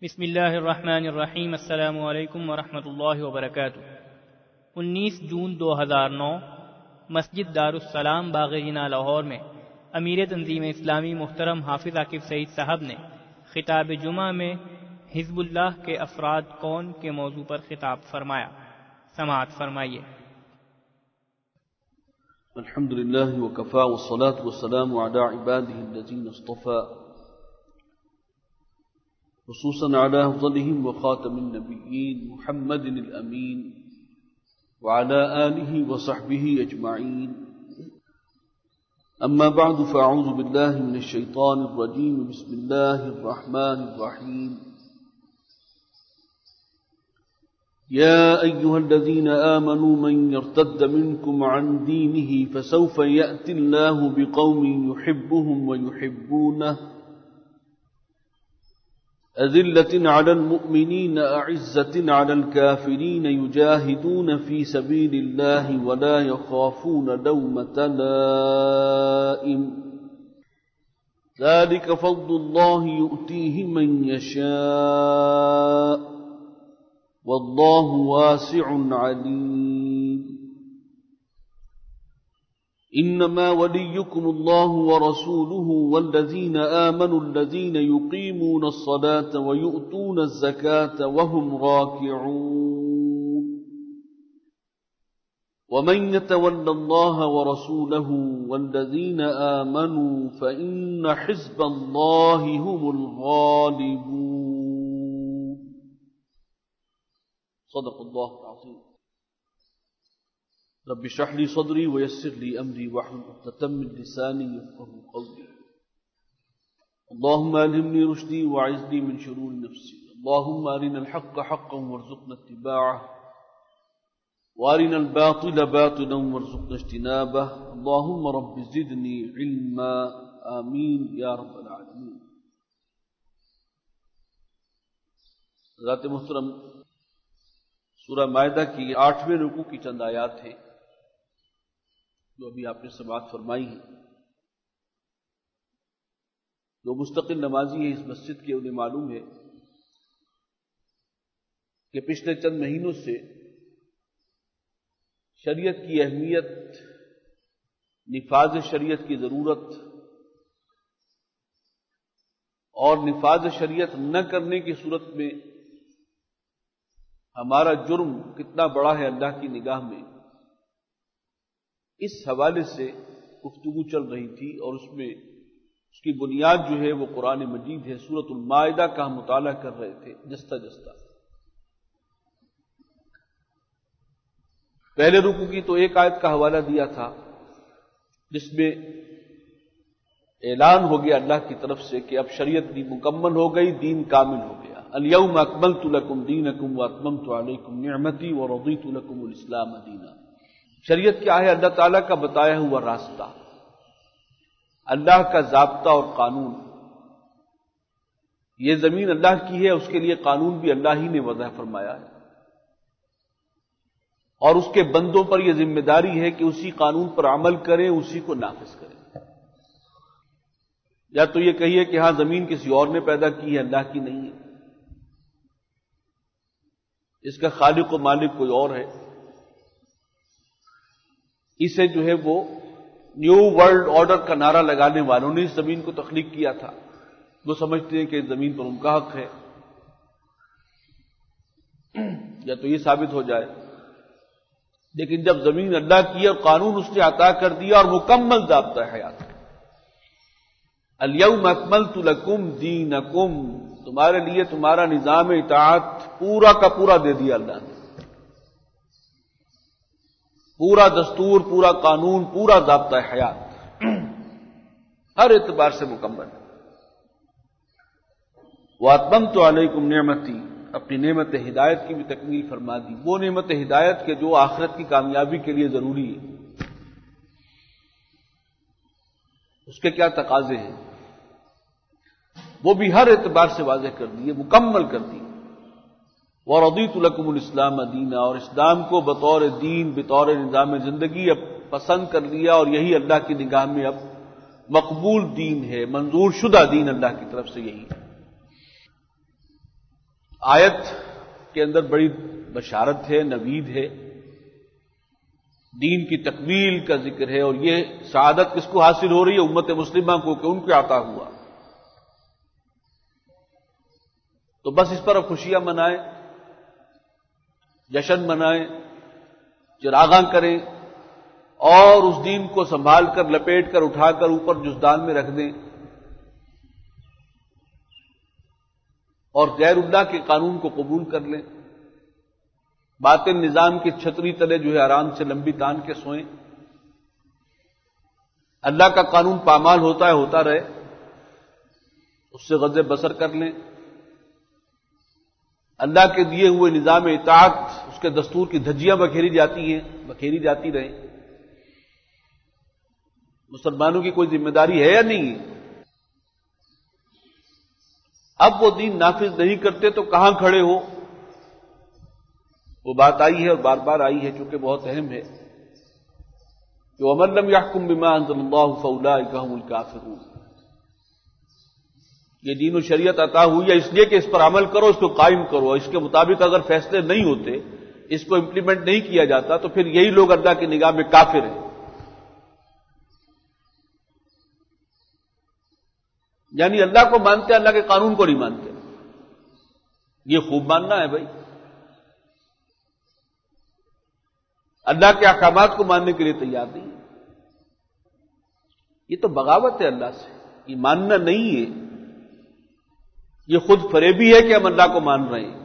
بسم اللہ الرحمن الرحیم۔ السلام علیکم ورحمۃ اللہ وبرکاتہ۔ 19 جون 2009 مسجد دارالسلام باغ جناح لاہور میں امیر تنظیم اسلامی محترم حافظ عاقب سعید صاحب نے خطاب جمعہ میں حزب اللہ کے افراد کون کے موضوع پر خطاب فرمایا۔ سماعت فرمائیے۔ الحمد للہ وکفا والصلاة والسلام علی عباده الذین اصطفى خصوصا على افضلهم وخاتم النبیین محمد الامین وعلى آلہ وصحبہ اجمعین، اما بعد فاعوذ باللہ من الشیطان الرجیم، بسم اللہ الرحمن الرحیم۔ يا أيها الذين آمنوا من يرتد منكم عن دينه فسوف يأتي الله بقوم يحبهم ويحبونه أذلة على المؤمنين أعزة على الكافرين يجاهدون في سبيل الله ولا يخافون لومة لائم، ذلك فضل الله يؤتيه من يشاء واللہ واسع علیم۔ انما وليكم الله ورسوله والذين آمنوا الذين يقيمون الصلاة ويؤتون الزكاة وهم راكعون، ومن يتول الله ورسوله والذين آمنوا فإن حزب الله هم الغالبون۔ صدق اللہ العظیم۔ رب اشرح لي صدری ويسر لي امری واحلل عقدۃ من لسانی يفقهوا قولی۔ اللهم الهمني رشدی واعذنی من شرور نفسی۔ اللهم ارنا الحق حقا وارزقنا اتباعه وارنا الباطل باطلا وارزقنا اجتنابه۔ اللهم رب زدنی علما، آمین یا رب العالمین۔ حضرات محترم، سورہ مائدہ کی 8ویں رکوع کی چند آیات ہیں جو ابھی آپ نے سماعت فرمائی ہیں۔ جو مستقل نمازی ہیں اس مسجد کے، انہیں معلوم ہے کہ پچھلے چند مہینوں سے شریعت کی اہمیت، نفاذ شریعت کی ضرورت اور نفاذ شریعت نہ کرنے کی صورت میں ہمارا جرم کتنا بڑا ہے اللہ کی نگاہ میں، اس حوالے سے گفتگو چل رہی تھی، اور اس میں اس کی بنیاد جو ہے وہ قرآن مجید ہے۔ سورۃ المائدہ کا ہم مطالعہ کر رہے تھے جستا جستا۔ پہلے رکوع کی تو ایک آیت کا حوالہ دیا تھا جس میں اعلان ہو گیا اللہ کی طرف سے کہ اب شریعت بھی مکمل ہو گئی، دین کامل ہو گیا۔ اليوم اکملت لکم دینکم واتممت علیکم نعمتی ورضیت لکم الاسلام دینا۔ شریعت کیا ہے؟ اللہ تعالیٰ کا بتایا ہوا راستہ، اللہ کا ضابطہ اور قانون۔ یہ زمین اللہ کی ہے، اس کے لیے قانون بھی اللہ ہی نے وضع فرمایا ہے، اور اس کے بندوں پر یہ ذمہ داری ہے کہ اسی قانون پر عمل کریں، اسی کو نافذ کریں۔ یا تو یہ کہیے کہ ہاں زمین کسی اور نے پیدا کی ہے، اللہ کی نہیں ہے، اس کا خالق و مالک کوئی اور ہے۔ اسے جو ہے وہ نیو ورلڈ آرڈر کا نعرہ لگانے والوں نے اس زمین کو تخلیق کیا تھا۔ وہ سمجھتے ہیں کہ اس زمین پر ان کا حق ہے۔ یا تو یہ ثابت ہو جائے، لیکن جب زمین اللہ کی ہے اور قانون اس نے عطا کر دیا اور مکمل ضابطہ حیات، الیوم اکملت لکم دینکم، تمہارے لیے تمہارا نظام اطاعت پورا کا پورا دے دیا اللہ نے، پورا دستور، پورا قانون، پورا ضابطہ حیات، ہر اعتبار سے مکمل۔ واتممت علیکم نعمتی، اپنی نعمت ہدایت کی بھی تکمیل فرما دی، وہ نعمت ہدایت کے جو آخرت کی کامیابی کے لیے ضروری ہے، اس کے کیا تقاضے ہیں وہ بھی ہر اعتبار سے واضح کر دیے، مکمل کر دیے۔ وَرَضِيتُ لَكُمُ الْإِسْلَامَ دِينًا، اور اسلام کو بطور دین، بطور نظام زندگی اب پسند کر لیا، اور یہی اللہ کی نگاہ میں اب مقبول دین ہے، منظور شدہ دین اللہ کی طرف سے یہی ہے۔ آیت کے اندر بڑی بشارت ہے، نوید ہے، دین کی تکمیل کا ذکر ہے، اور یہ سعادت کس کو حاصل ہو رہی ہے؟ امت مسلمہ کو، کہ ان کو عطا ہوا. تو بس اس پر اب خوشیاں منائیں، جشن منائیں، چراغاں کریں، اور اس دین کو سنبھال کر، لپیٹ کر، اٹھا کر اوپر جزدان میں رکھ دیں، اور غیر اللہ کے قانون کو قبول کر لیں، باطل نظام کی چھتری تلے جو ہے آرام سے لمبی تان کے سوئیں. اللہ کا قانون پامال ہوتا ہے، ہوتا رہے، اس سے غض بصر کر لیں. اللہ کے دیے ہوئے نظام اطاعت، اس کے دستور کی دھجیاں بکھیری جاتی رہیں. مسلمانوں کی کوئی ذمہ داری ہے یا نہیں ہے؟ اب وہ دین نافذ نہیں کرتے تو کہاں کھڑے ہو؟ وہ بات آئی ہے اور بار بار آئی ہے، چونکہ بہت اہم ہے کہ وَمَن لَّمْ يَحْكُم بِمَا أَنزَلَ اللَّهُ فَأُولَٰئِكَ هُمُ الْكَافِرُونَ. یہ دین و شریعت عطا ہوئی ہے اس لیے کہ اس پر عمل کرو، اس کو قائم کرو. اس کے مطابق اگر فیصلے نہیں ہوتے، اس کو امپلیمنٹ نہیں کیا جاتا، تو پھر یہی لوگ اللہ کی نگاہ میں کافر ہیں. یعنی اللہ کو مانتے، اللہ کے قانون کو نہیں مانتے. یہ خوب ماننا ہے بھائی. اللہ کے احکامات کو ماننے کے لیے تیار نہیں. یہ تو بغاوت ہے اللہ سے. یہ ماننا نہیں ہے، یہ خود فریبی ہے کہ ہم اللہ کو مان رہے ہیں.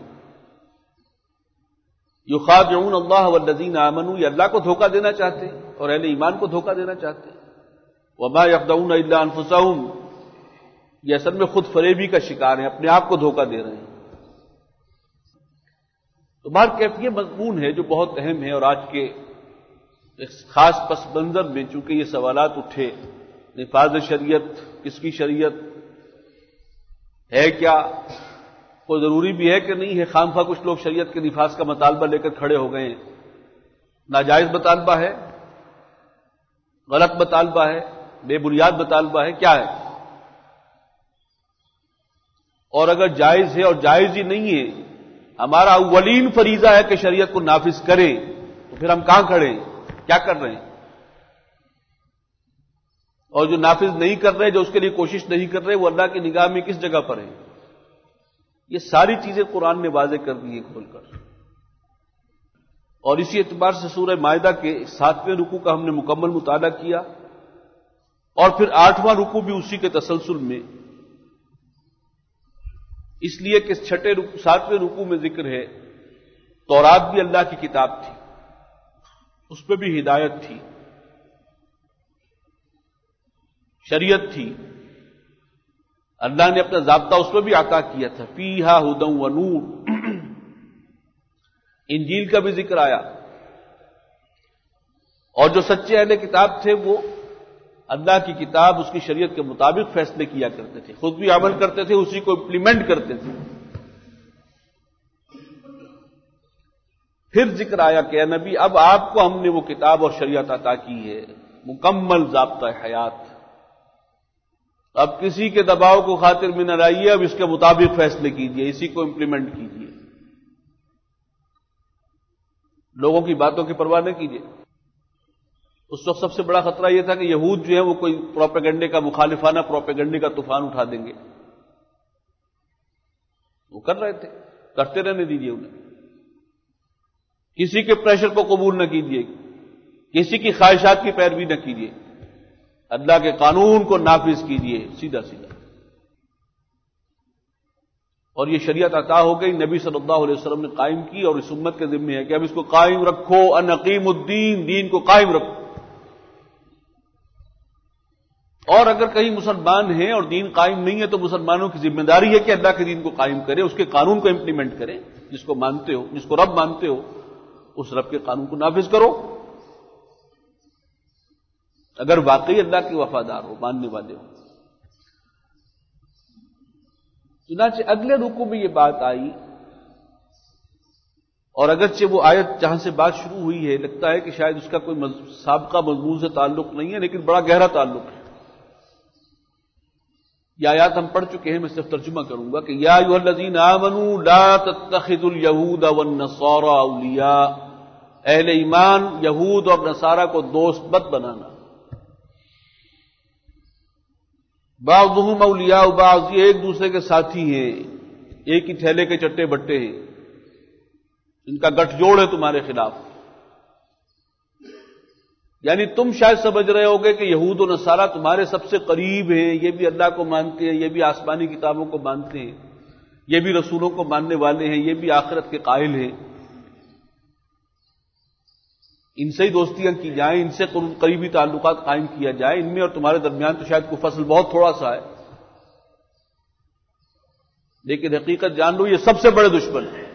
یخادعون اللہ والذین آمنوا، یہ اللہ کو دھوکہ دینا چاہتے ہیں اور اہل ایمان کو دھوکہ دینا چاہتے ہیں. وما یخدعون الا انفسهم، یہ اصل میں خود فریبی کا شکار ہیں، اپنے آپ کو دھوکہ دے رہے ہیں. تو بہرکیف یہ مضمون ہے جو بہت اہم ہے، اور آج کے ایک خاص پس منظر میں چونکہ یہ سوالات اٹھے، نفاذ شریعت، کس کی شریعت ہے، کیا کوئی ضروری بھی ہے کہ نہیں ہے. خام خواہ کچھ لوگ شریعت کے نفاذ کا مطالبہ لے کر کھڑے ہو گئے ہیں. ناجائز مطالبہ ہے، غلط مطالبہ ہے، بے بنیاد مطالبہ ہے، کیا ہے؟ اور اگر جائز ہے اور جائز ہی نہیں ہے، ہمارا اولین فریضہ ہے کہ شریعت کو نافذ کریں، تو پھر ہم کہاں کھڑے ہیں؟ کیا کر رہے ہیں؟ اور جو نافذ نہیں کر رہے، جو اس کے لیے کوشش نہیں کر رہے، وہ اللہ کی نگاہ میں کس جگہ پر ہیں؟ یہ ساری چیزیں قرآن نے واضح کر دی ہیں کھول کر. اور اسی اعتبار سے سورہ مائدہ کے 7ویں رکوع کا ہم نے مکمل مطالعہ کیا، اور پھر 8واں رکوع بھی اسی کے تسلسل میں، اس لیے کہ 7ویں رکوع میں ذکر ہے تورات بھی اللہ کی کتاب تھی، اس پہ بھی ہدایت تھی، شریعت تھی، اللہ نے اپنا ضابطہ اس پہ بھی عطا کیا تھا. فیہا ھدی و نور. انجیل کا بھی ذکر آیا، اور جو سچے اہل کتاب تھے وہ اللہ کی کتاب، اس کی شریعت کے مطابق فیصلے کیا کرتے تھے، خود بھی عمل کرتے تھے، اسی کو امپلیمنٹ کرتے تھے. پھر ذکر آیا کہ اے نبی، اب آپ کو ہم نے وہ کتاب اور شریعت عطا کی ہے، مکمل ضابطہ حیات. اب کسی کے دباؤ کو خاطر میں نہ لائیے، اب اس کے مطابق فیصلے کیجیے، اسی کو امپلیمنٹ کیجیے، لوگوں کی باتوں کی پرواہ نہ کیجیے. اس وقت سب سے بڑا خطرہ یہ تھا کہ یہود جو ہے وہ کوئی پروپیگنڈے کا، مخالفانہ پروپیگنڈے کا طوفان اٹھا دیں گے. وہ کر رہے تھے، کرتے رہنے دیجیے انہیں. کسی کے پریشر کو قبول نہ کیجیے، کسی کی خواہشات کی پیروی نہ کیجیے، اللہ کے قانون کو نافذ کیجیے سیدھا سیدھا. اور یہ شریعت عطا ہو گئی، نبی صلی اللہ علیہ وسلم نے قائم کی، اور اس امت کے ذمہ ہے کہ اب اس کو قائم رکھو. ان اقیموا الدین، دین کو قائم رکھو. اور اگر کہیں مسلمان ہیں اور دین قائم نہیں ہے تو مسلمانوں کی ذمہ داری ہے کہ اللہ کے دین کو قائم کرے، اس کے قانون کو امپلیمنٹ کرے. جس کو مانتے ہو، جس کو رب مانتے ہو، اس رب کے قانون کو نافذ کرو، اگر واقعی اللہ کے وفادار ہو، ماننے والے ہو. چنانچہ اگلے رکوع میں یہ بات آئی، اور اگرچہ وہ آیت جہاں سے بات شروع ہوئی ہے لگتا ہے کہ شاید اس کا کوئی سابقہ مضمون سے تعلق نہیں ہے، لیکن بڑا گہرا تعلق ہے. یہ آیات ہم پڑھ چکے ہیں، میں صرف ترجمہ کروں گا کہ یا ایھا الذین آمنوا لا تتخذوا اليہود والنصارى اولیاء، اہل ایمان یہود اور نصارہ کو دوست مت بنانا. بعضهم اولیاء بعض، یہ ایک دوسرے کے ساتھی ہیں، ایک ہی تھیلے کے چٹے بٹے ہیں، ان کا گٹھ جوڑ ہے تمہارے خلاف. یعنی تم شاید سمجھ رہے ہوگے کہ یہود و نصارہ تمہارے سب سے قریب ہیں، یہ بھی اللہ کو مانتے ہیں، یہ بھی آسمانی کتابوں کو مانتے ہیں، یہ بھی رسولوں کو ماننے والے ہیں، یہ بھی آخرت کے قائل ہیں، ان سے ہی دوستیاں کی جائیں، ان سے قریبی تعلقات قائم کیا جائے، ان میں اور تمہارے درمیان تو شاید کوئی فصل بہت تھوڑا سا ہے، لیکن حقیقت جان لو یہ سب سے بڑے دشمن ہیں.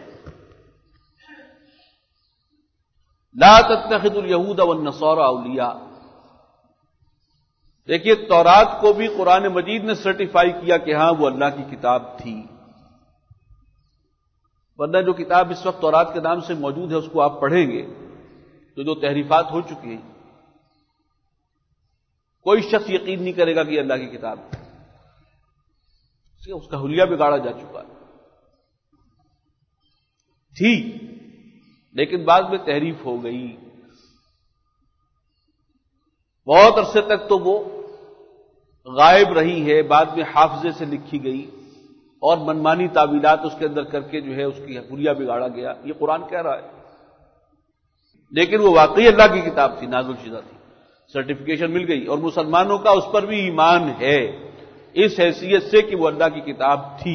لا تتخذوا الیہود والنصارى اولیاء. دیکھیے تورات کو بھی قرآن مجید نے سرٹیفائی کیا کہ ہاں وہ اللہ کی کتاب تھی، ورنہ جو کتاب اس وقت تورات کے نام سے موجود ہے اس کو آپ پڑھیں گے تو جو تحریفات ہو چکی ہیں، کوئی شخص یقین نہیں کرے گا کہ یہ اللہ کی کتاب ہے، اس کا حلیہ بگاڑا جا چکا ہے. تھی لیکن بعد میں تحریف ہو گئی، بہت عرصے تک تو وہ غائب رہی ہے، بعد میں حافظے سے لکھی گئی اور منمانی تعویلات اس کے اندر کر کے جو ہے اس کی حلیہ بگاڑا گیا. یہ قرآن کہہ رہا ہے، لیکن وہ واقعی اللہ کی کتاب تھی، نازل شدہ تھی، سرٹیفکیشن مل گئی، اور مسلمانوں کا اس پر بھی ایمان ہے اس حیثیت سے کہ وہ اللہ کی کتاب تھی.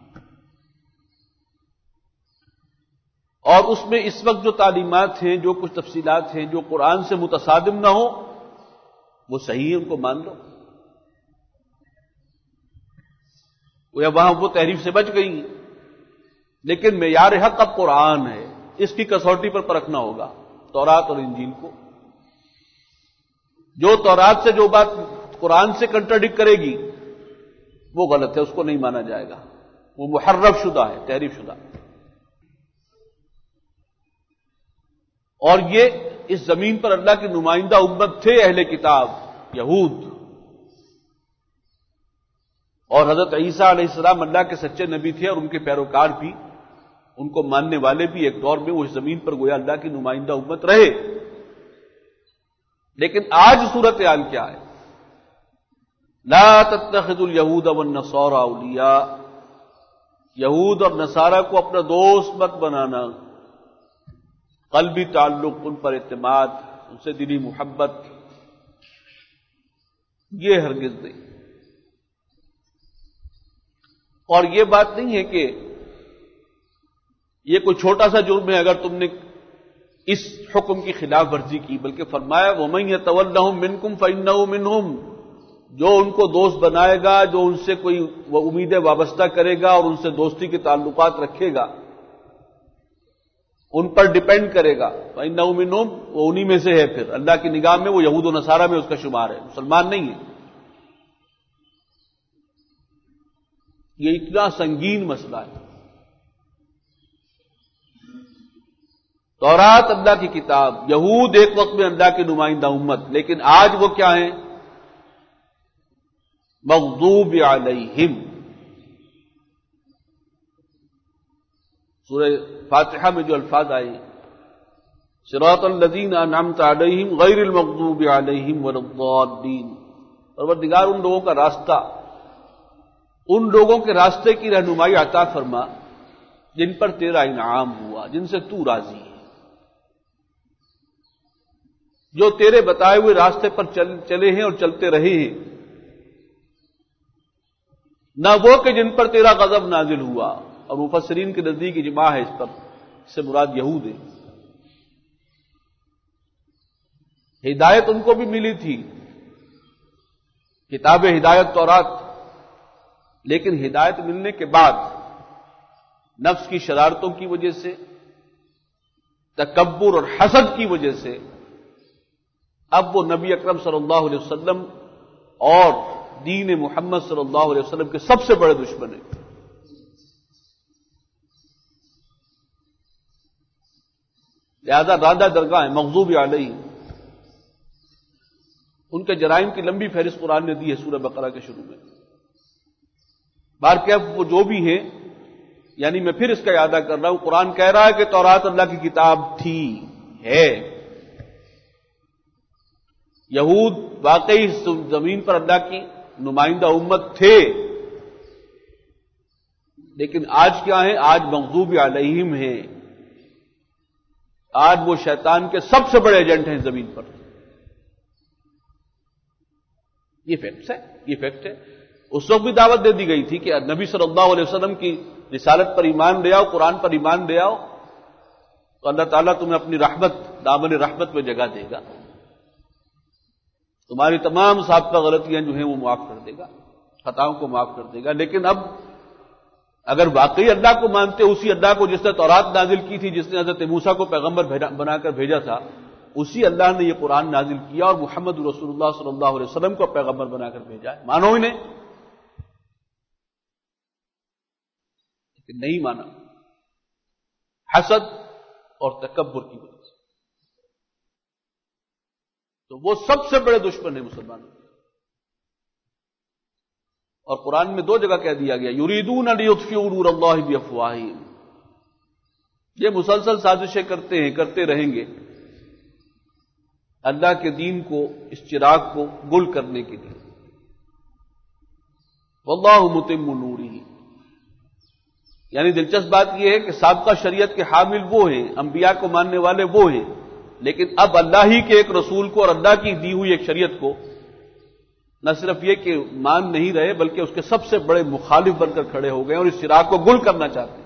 اور اس میں اس وقت جو تعلیمات ہیں، جو کچھ تفصیلات ہیں جو قرآن سے متصادم نہ ہو وہ صحیح ہے، ان کو مان لو. وہاں وہ تحریف سے بچ گئی، لیکن معیار حق اب قرآن ہے، اس کی کسوٹی پر پرکھنا ہوگا تورات اور انجیل کو. جو تورات سے جو بات قرآن سے کنٹراڈکٹ کرے گی وہ غلط ہے، اس کو نہیں مانا جائے گا، وہ محرف شدہ ہے، تحریف شدہ. اور یہ اس زمین پر اللہ کی نمائندہ امت تھے اہل کتاب یہود، اور حضرت عیسیٰ علیہ السلام اللہ کے سچے نبی تھے، اور ان کے پیروکار بھی، ان کو ماننے والے بھی ایک دور میں وہ اس زمین پر گویا اللہ کی نمائندہ امت رہے. لیکن آج صورتحال کیا ہے؟ لا تتخذوا الیہود والنصارى اولیاء، یہود اور نصارہ کو اپنا دوست مت بنانا. قلبی تعلق، ان پر اعتماد، ان سے دلی محبت، یہ ہرگز نہیں. اور یہ بات نہیں ہے کہ یہ کوئی چھوٹا سا جرم ہے اگر تم نے اس حکم کی خلاف ورزی کی، بلکہ فرمایا وَمَن يَتَوَلَّهُم مِّنكُمْ فَإِنَّهُ مِنْهُمْ، جو ان کو دوست بنائے گا، جو ان سے کوئی امیدیں وابستہ کرے گا اور ان سے دوستی کے تعلقات رکھے گا، ان پر ڈیپینڈ کرے گا، فَإِنَّهُ مِنْهُمْ، وہ انہی میں سے ہے. پھر اللہ کی نگاہ میں وہ یہود و نصارہ میں اس کا شمار ہے، مسلمان نہیں ہے. یہ اتنا سنگین مسئلہ ہے. تورات اللہ کی کتاب، یہود ایک وقت میں اللہ کی نمائندہ امت، لیکن آج وہ کیا ہیں؟ مغضوب علیہم. سورہ فاتحہ میں جو الفاظ آئے صراط الذین انعمت علیہم غیر المغضوب علیہم ولا الضالین، پروردگار ان لوگوں کا راستہ، ان لوگوں کے راستے کی رہنمائی عطا فرما جن پر تیرا انعام ہوا، جن سے تو راضی ہے، جو تیرے بتائے ہوئے راستے پر چلے ہیں اور چلتے رہے ہیں، نہ وہ کہ جن پر تیرا غضب نازل ہوا. اور مفسرین کے نزدیک اجماع ہے اس پر، اس سے مراد یہود ہے. ہدایت ان کو بھی ملی تھی، کتاب ہدایت تورات، لیکن ہدایت ملنے کے بعد نفس کی شرارتوں کی وجہ سے، تکبر اور حسد کی وجہ سے اب وہ نبی اکرم صلی اللہ علیہ وسلم اور دین محمد صلی اللہ علیہ وسلم کے سب سے بڑے دشمن ہیں. لہذا رادہ درگاہ ہیں مغضوب علیہ. ان کے جرائم کی لمبی فہرست قرآن نے دی ہے سورہ بقرہ کے شروع میں. بارکیف وہ جو بھی ہیں، یعنی میں پھر اس کا اعادہ کر رہا ہوں، قرآن کہہ رہا ہے کہ تورات اللہ کی کتاب تھی، ہے۔ یہود واقعی زمین پر اللہ کی نمائندہ امت تھے، لیکن آج کیا ہے؟ آج مغضوب علیہم ہیں، آج وہ شیطان کے سب سے بڑے ایجنٹ ہیں زمین پر۔ یہ فیکٹ ہے۔ اس وقت بھی دعوت دے دی گئی تھی کہ نبی صلی اللہ علیہ وسلم کی رسالت پر ایمان لے آؤ، قرآن پر ایمان لے آؤ، تو اللہ تعالیٰ تمہیں اپنی رحمت، دامن رحمت میں جگہ دے گا، تمہاری تمام سابقہ غلطیاں جو ہیں وہ معاف کر دے گا، خطاؤں کو معاف کر دے گا۔ لیکن اب اگر واقعی اللہ کو مانتے، اسی اللہ کو جس نے تورات نازل کی تھی، جس نے حضرت موسیٰ کو پیغمبر بنا کر بھیجا تھا، اسی اللہ نے یہ قرآن نازل کیا اور محمد رسول اللہ صلی اللہ علیہ وسلم کو پیغمبر بنا کر بھیجا ہے، مانو انہیں، لیکن نہیں مانا، حسد اور تکبر کی وجہ سے۔ تو وہ سب سے بڑے دشمن ہیں مسلمانوں کے۔ اور قرآن میں 2 جگہ کہہ دیا گیا، یریدون لیطفئوا نور اللہ بافواہہم، یہ مسلسل سازشیں کرتے رہیں گے اللہ کے دین کو، اس چراغ کو گل کرنے کے لیے۔ واللہ متم نورہ، یعنی دلچسپ بات یہ ہے کہ سابقہ شریعت کے حامل وہ ہیں، انبیاء کو ماننے والے وہ ہیں، لیکن اب اللہ ہی کے ایک رسول کو اور اللہ کی دی ہوئی ایک شریعت کو نہ صرف یہ کہ مان نہیں رہے، بلکہ اس کے سب سے بڑے مخالف بن کر کھڑے ہو گئے اور اس چراغ کو گل کرنا چاہتے ہیں۔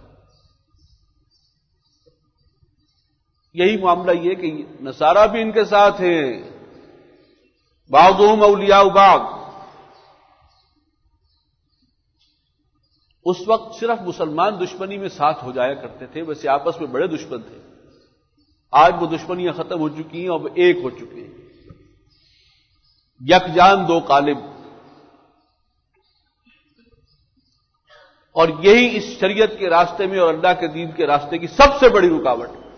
یہی معاملہ یہ کہ نصارہ بھی ان کے ساتھ ہیں، بعضهم اولیاء بعض۔ اس وقت صرف مسلمان دشمنی میں ساتھ ہو جایا کرتے تھے، ویسے آپس میں بڑے دشمن تھے۔ آج وہ دشمنیاں ختم ہو چکی ہیں، اب ایک ہو چکے ہیں، یک جان دو قالب۔ اور یہی اس شریعت کے راستے میں اور اللہ کے دین کے راستے کی سب سے بڑی رکاوٹ ہے۔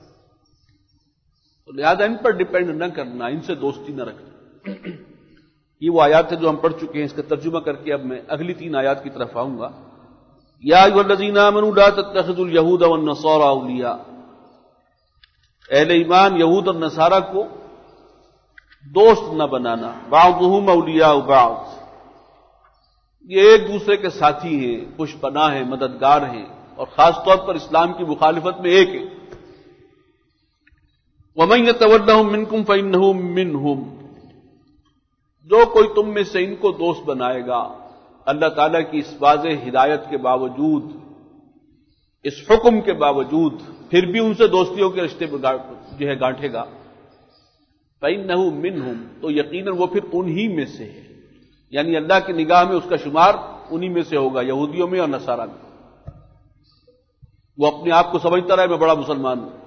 تو لہذا ان پر ڈپینڈ نہ کرنا، ان سے دوستی نہ رکھنا۔ یہ وہ آیات ہیں جو ہم پڑھ چکے ہیں، اس کا ترجمہ کر کے اب میں اگلی 3 آیات کی طرف آؤں گا۔ یا ایھا الذین آمنوا لا تتخذوا اليہود والنصارى اولیاء، اہل ایمان یہود اور نصارہ کو دوست نہ بنانا، بعضهم اولیاء بعض، یہ ایک دوسرے کے ساتھی ہیں، پش پناہ ہیں، مددگار ہیں، اور خاص طور پر اسلام کی مخالفت میں ایک ہے۔ وَمَن يَتَوَلَّهُم مِّنكُمْ فَإِنَّهُ مِنْهُمْ، جو کوئی تم میں سے ان کو دوست بنائے گا، اللہ تعالیٰ کی اس واضح ہدایت کے باوجود، اس حکم کے باوجود، پھر بھی ان سے دوستیوں کے رشتے جو ہے گانٹھے گا، فَإِنَّهُ مِنْهُمْ، تو یقیناً وہ پھر انہی میں سے ہے، یعنی اللہ کی نگاہ میں اس کا شمار انہی میں سے ہوگا، یہودیوں میں اور نصارہ میں۔ وہ اپنے آپ کو سمجھتا رہے میں بڑا مسلمان ہوں۔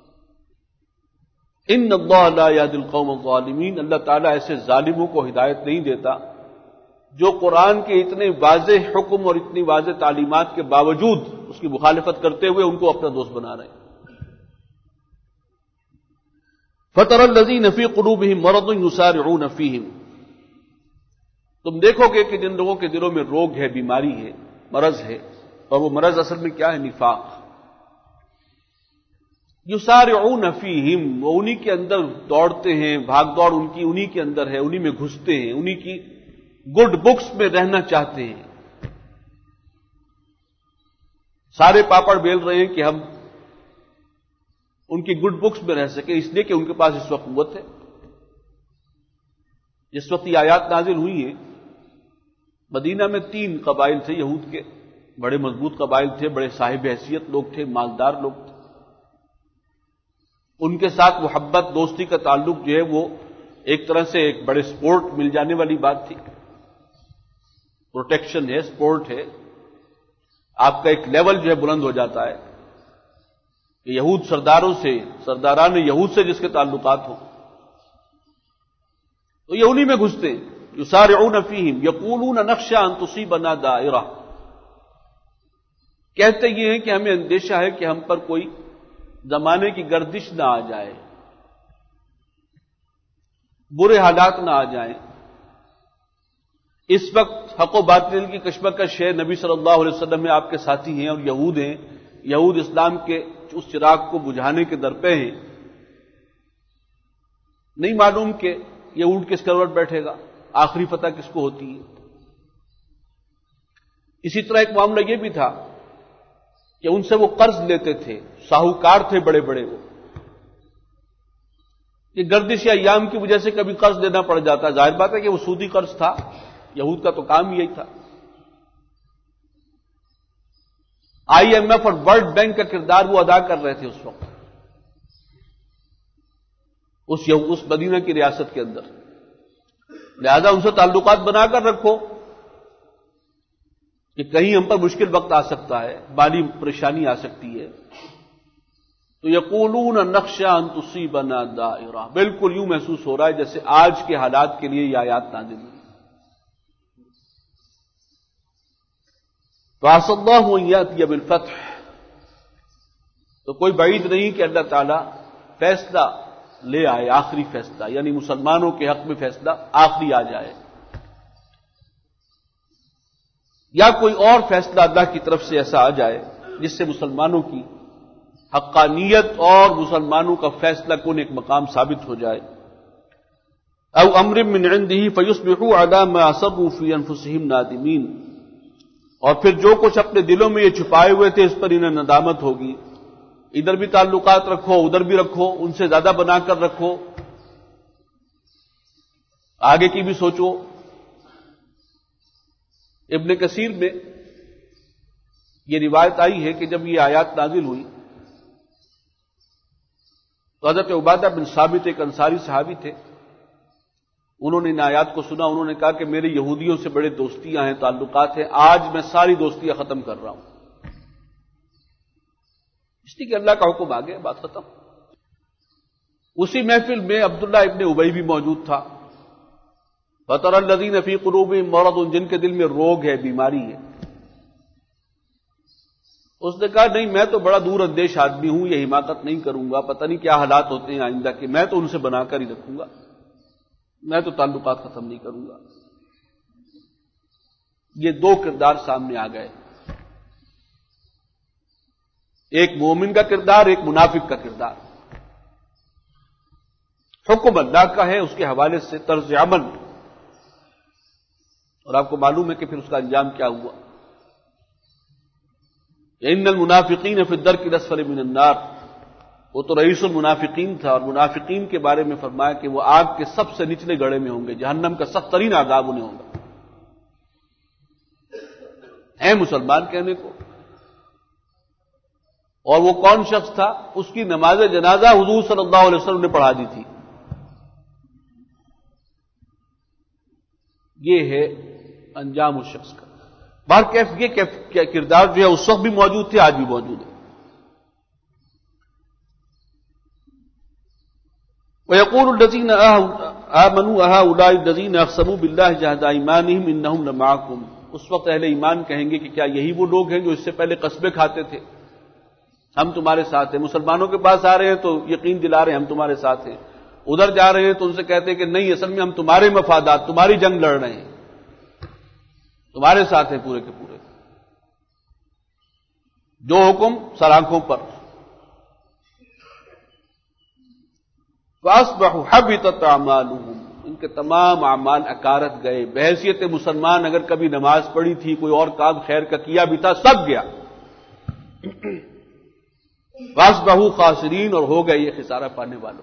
ان اللہ لا یہدی القوم الظالمین، اللہ تعالیٰ ایسے ظالموں کو ہدایت نہیں دیتا جو قرآن کے اتنے واضح حکم اور اتنی واضح تعلیمات کے باوجود اس کی مخالفت کرتے ہوئے ان کو اپنا دوست بنا رہے ہیں۔ فَتَرَى الَّذِينَ فِي قُلُوبِهِم مَرَضٌ يُسَارِعُونَ فِيهِمْ، تم دیکھو گے کہ جن لوگوں کے دلوں میں روگ ہے، بیماری ہے، مرض ہے، اور وہ مرض اصل میں کیا ہے؟ نفاق۔ یسارعون فیہم، وہ انہی کے اندر دوڑتے ہیں، بھاگ دوڑ ان کی انہی کے اندر ہے، انہی میں گھستے ہیں، انہی کی گڈ بکس میں رہنا چاہتے ہیں، سارے پاپڑ بیل رہے ہیں کہ ہم ان کی گڈ بکس میں رہ سکیں، اس لیے کہ ان کے پاس اس وقت قوت ہے۔ جس وقت یہ آیات نازل ہوئی ہیں، مدینہ میں 3 قبائل تھے یہود کے، بڑے مضبوط قبائل تھے، بڑے صاحب حیثیت لوگ تھے، مالدار لوگ تھے۔ ان کے ساتھ محبت، دوستی کا تعلق جو ہے وہ ایک طرح سے ایک بڑے سپورٹ مل جانے والی بات تھی، پروٹیکشن ہے، سپورٹ ہے، آپ کا ایک لیول جو ہے بلند ہو جاتا ہے کہ یہود سرداران یہود سے جس کے تعلقات ہوں تو یہ انہی میں گھستے ہیں۔ یسارعون فیہم یقولون نخشی ان تصیبنا دائرہ، کہتے یہ ہیں کہ ہمیں اندیشہ ہے کہ ہم پر کوئی زمانے کی گردش نہ آ جائے، برے حالات نہ آ جائیں۔ اس وقت حق و باطل کی کشمکش ہے، نبی صلی اللہ علیہ وسلم میں آپ کے ساتھی ہیں اور یہود ہیں، یہود اسلام کے اس چراغ کو بجھانے کے درپے ہیں، نہیں معلوم کہ یہ اونٹ کس کروٹ بیٹھے گا، آخری فتح کس کو ہوتی ہے۔ اسی طرح ایک معاملہ یہ بھی تھا کہ ان سے وہ قرض لیتے تھے، ساہوکار تھے بڑے بڑے، وہ یہ گردش ایام کی وجہ سے کبھی قرض دینا پڑ جاتا، ظاہر بات ہے کہ وہ سودی قرض تھا، یہود کا تو کام یہی تھا۔ آئی ایم ایف اور ورلڈ بینک کا کردار وہ ادا کر رہے تھے اس وقت اس مدینہ کی ریاست کے اندر، لہذا ان سے تعلقات بنا کر رکھو کہ کہیں ہم پر مشکل وقت آ سکتا ہے، مالی پریشانی آ سکتی ہے، تو یقولون نخشى ان تصیبنا دائرہ، بالکل یوں محسوس ہو رہا ہے جیسے آج کے حالات کے لیے یہ آیات نازل ہوئی۔ فعسى الله ان ياتي بالفتح، تو کوئی بعید نہیں کہ اللہ تعالیٰ فیصلہ لے آئے، آخری فیصلہ، یعنی مسلمانوں کے حق میں فیصلہ آخری آ جائے، یا کوئی اور فیصلہ اللہ کی طرف سے ایسا آ جائے جس سے مسلمانوں کی حقانیت اور مسلمانوں کا فیصلہ کن ایک مقام ثابت ہو جائے۔ او امر من عنده فيصبحوا على ما اسروا في انفسهم نادمين، اور پھر جو کچھ اپنے دلوں میں یہ چھپائے ہوئے تھے اس پر انہیں ندامت ہوگی۔ ادھر بھی تعلقات رکھو، ادھر بھی رکھو، ان سے زیادہ بنا کر رکھو، آگے کی بھی سوچو۔ ابن کثیر میں یہ روایت آئی ہے کہ جب یہ آیات نازل ہوئی تو حضرت عبادہ بن ثابت ایک انصاری صحابی تھے، انہوں نے ان آیات کو سنا، انہوں نے کہا کہ میرے یہودیوں سے بڑے دوستیاں ہیں، تعلقات ہیں، آج میں ساری دوستیاں ختم کر رہا ہوں، اس لیے کہ اللہ کا حکم آ گیا، بات ختم۔ اسی محفل میں عبداللہ ابن ابی بھی موجود تھا، فَتَرَى الَّذِينَ فِي قُلُوبِهِم مَرَضٌ، جن کے دل میں روگ ہے، بیماری ہے۔ اس نے کہا نہیں، میں تو بڑا دور اندیش آدمی ہوں، یہ حماقت نہیں کروں گا، پتہ نہیں کیا حالات ہوتے ہیں آئندہ کے، میں تو ان سے بنا کر ہی رکھوں گا، میں تو تعلقات ختم نہیں کروں گا۔ یہ دو کردار سامنے آ گئے، ایک مومن کا کردار، ایک منافق کا کردار۔ حکم اللہ کا ہے، اس کے حوالے سے طرز عمل، اور آپ کو معلوم ہے کہ پھر اس کا انجام کیا ہوا۔ ان المنافقین فی الدرک الاسفل من النار، وہ تو رئیس المنافقین تھا، اور منافقین کے بارے میں فرمایا کہ وہ آگ کے سب سے نچلے گڑھے میں ہوں گے، جہنم کا سخت ترین عذاب انہیں ہوگا۔ ہے مسلمان کہنے کو، اور وہ کون شخص تھا؟ اس کی نماز جنازہ حضور صلی اللہ علیہ وسلم نے پڑھا دی تھی۔ یہ ہے انجام اس شخص کا۔ یہ کردار جو ہے اس وقت بھی موجود تھے، آج بھی موجود ہے۔ وَيَقُولُ الَّذِينَ آمَنُوا أَهَٰؤُلَاءِ الَّذِينَ أَقْسَمُوا بِاللَّهِ جَهْدَ أَيْمَانِهِمْ إِنَّهُمْ لَمَعَكُمْ، اس وقت اہل ایمان کہیں گے کہ کیا یہی وہ لوگ ہیں جو اس سے پہلے قسمیں کھاتے تھے، ہم تمہارے ساتھ ہیں، مسلمانوں کے پاس آ رہے ہیں تو یقین دلا رہے ہیں ہم تمہارے ساتھ ہیں، ادھر جا رہے ہیں تو ان سے کہتے ہیں کہ نہیں، اصل میں ہم تمہارے مفادات، تمہاری جنگ لڑ رہے ہیں، تمہارے ساتھ ہیں پورے کے پورے، جو حکم سر آنکھوں پر۔ فَأَصْبَحُوا حَبِطَتْ أَعْمَالُهُمْ، ان کے تمام اعمال اکارت گئے، بحیثیت مسلمان اگر کبھی نماز پڑھی تھی، کوئی اور کام خیر کا کیا بھی تھا، سب گیا۔ فَأَصْبَحُوا خَاسِرِينَ، اور ہو گئے یہ خسارہ پانے والوں۔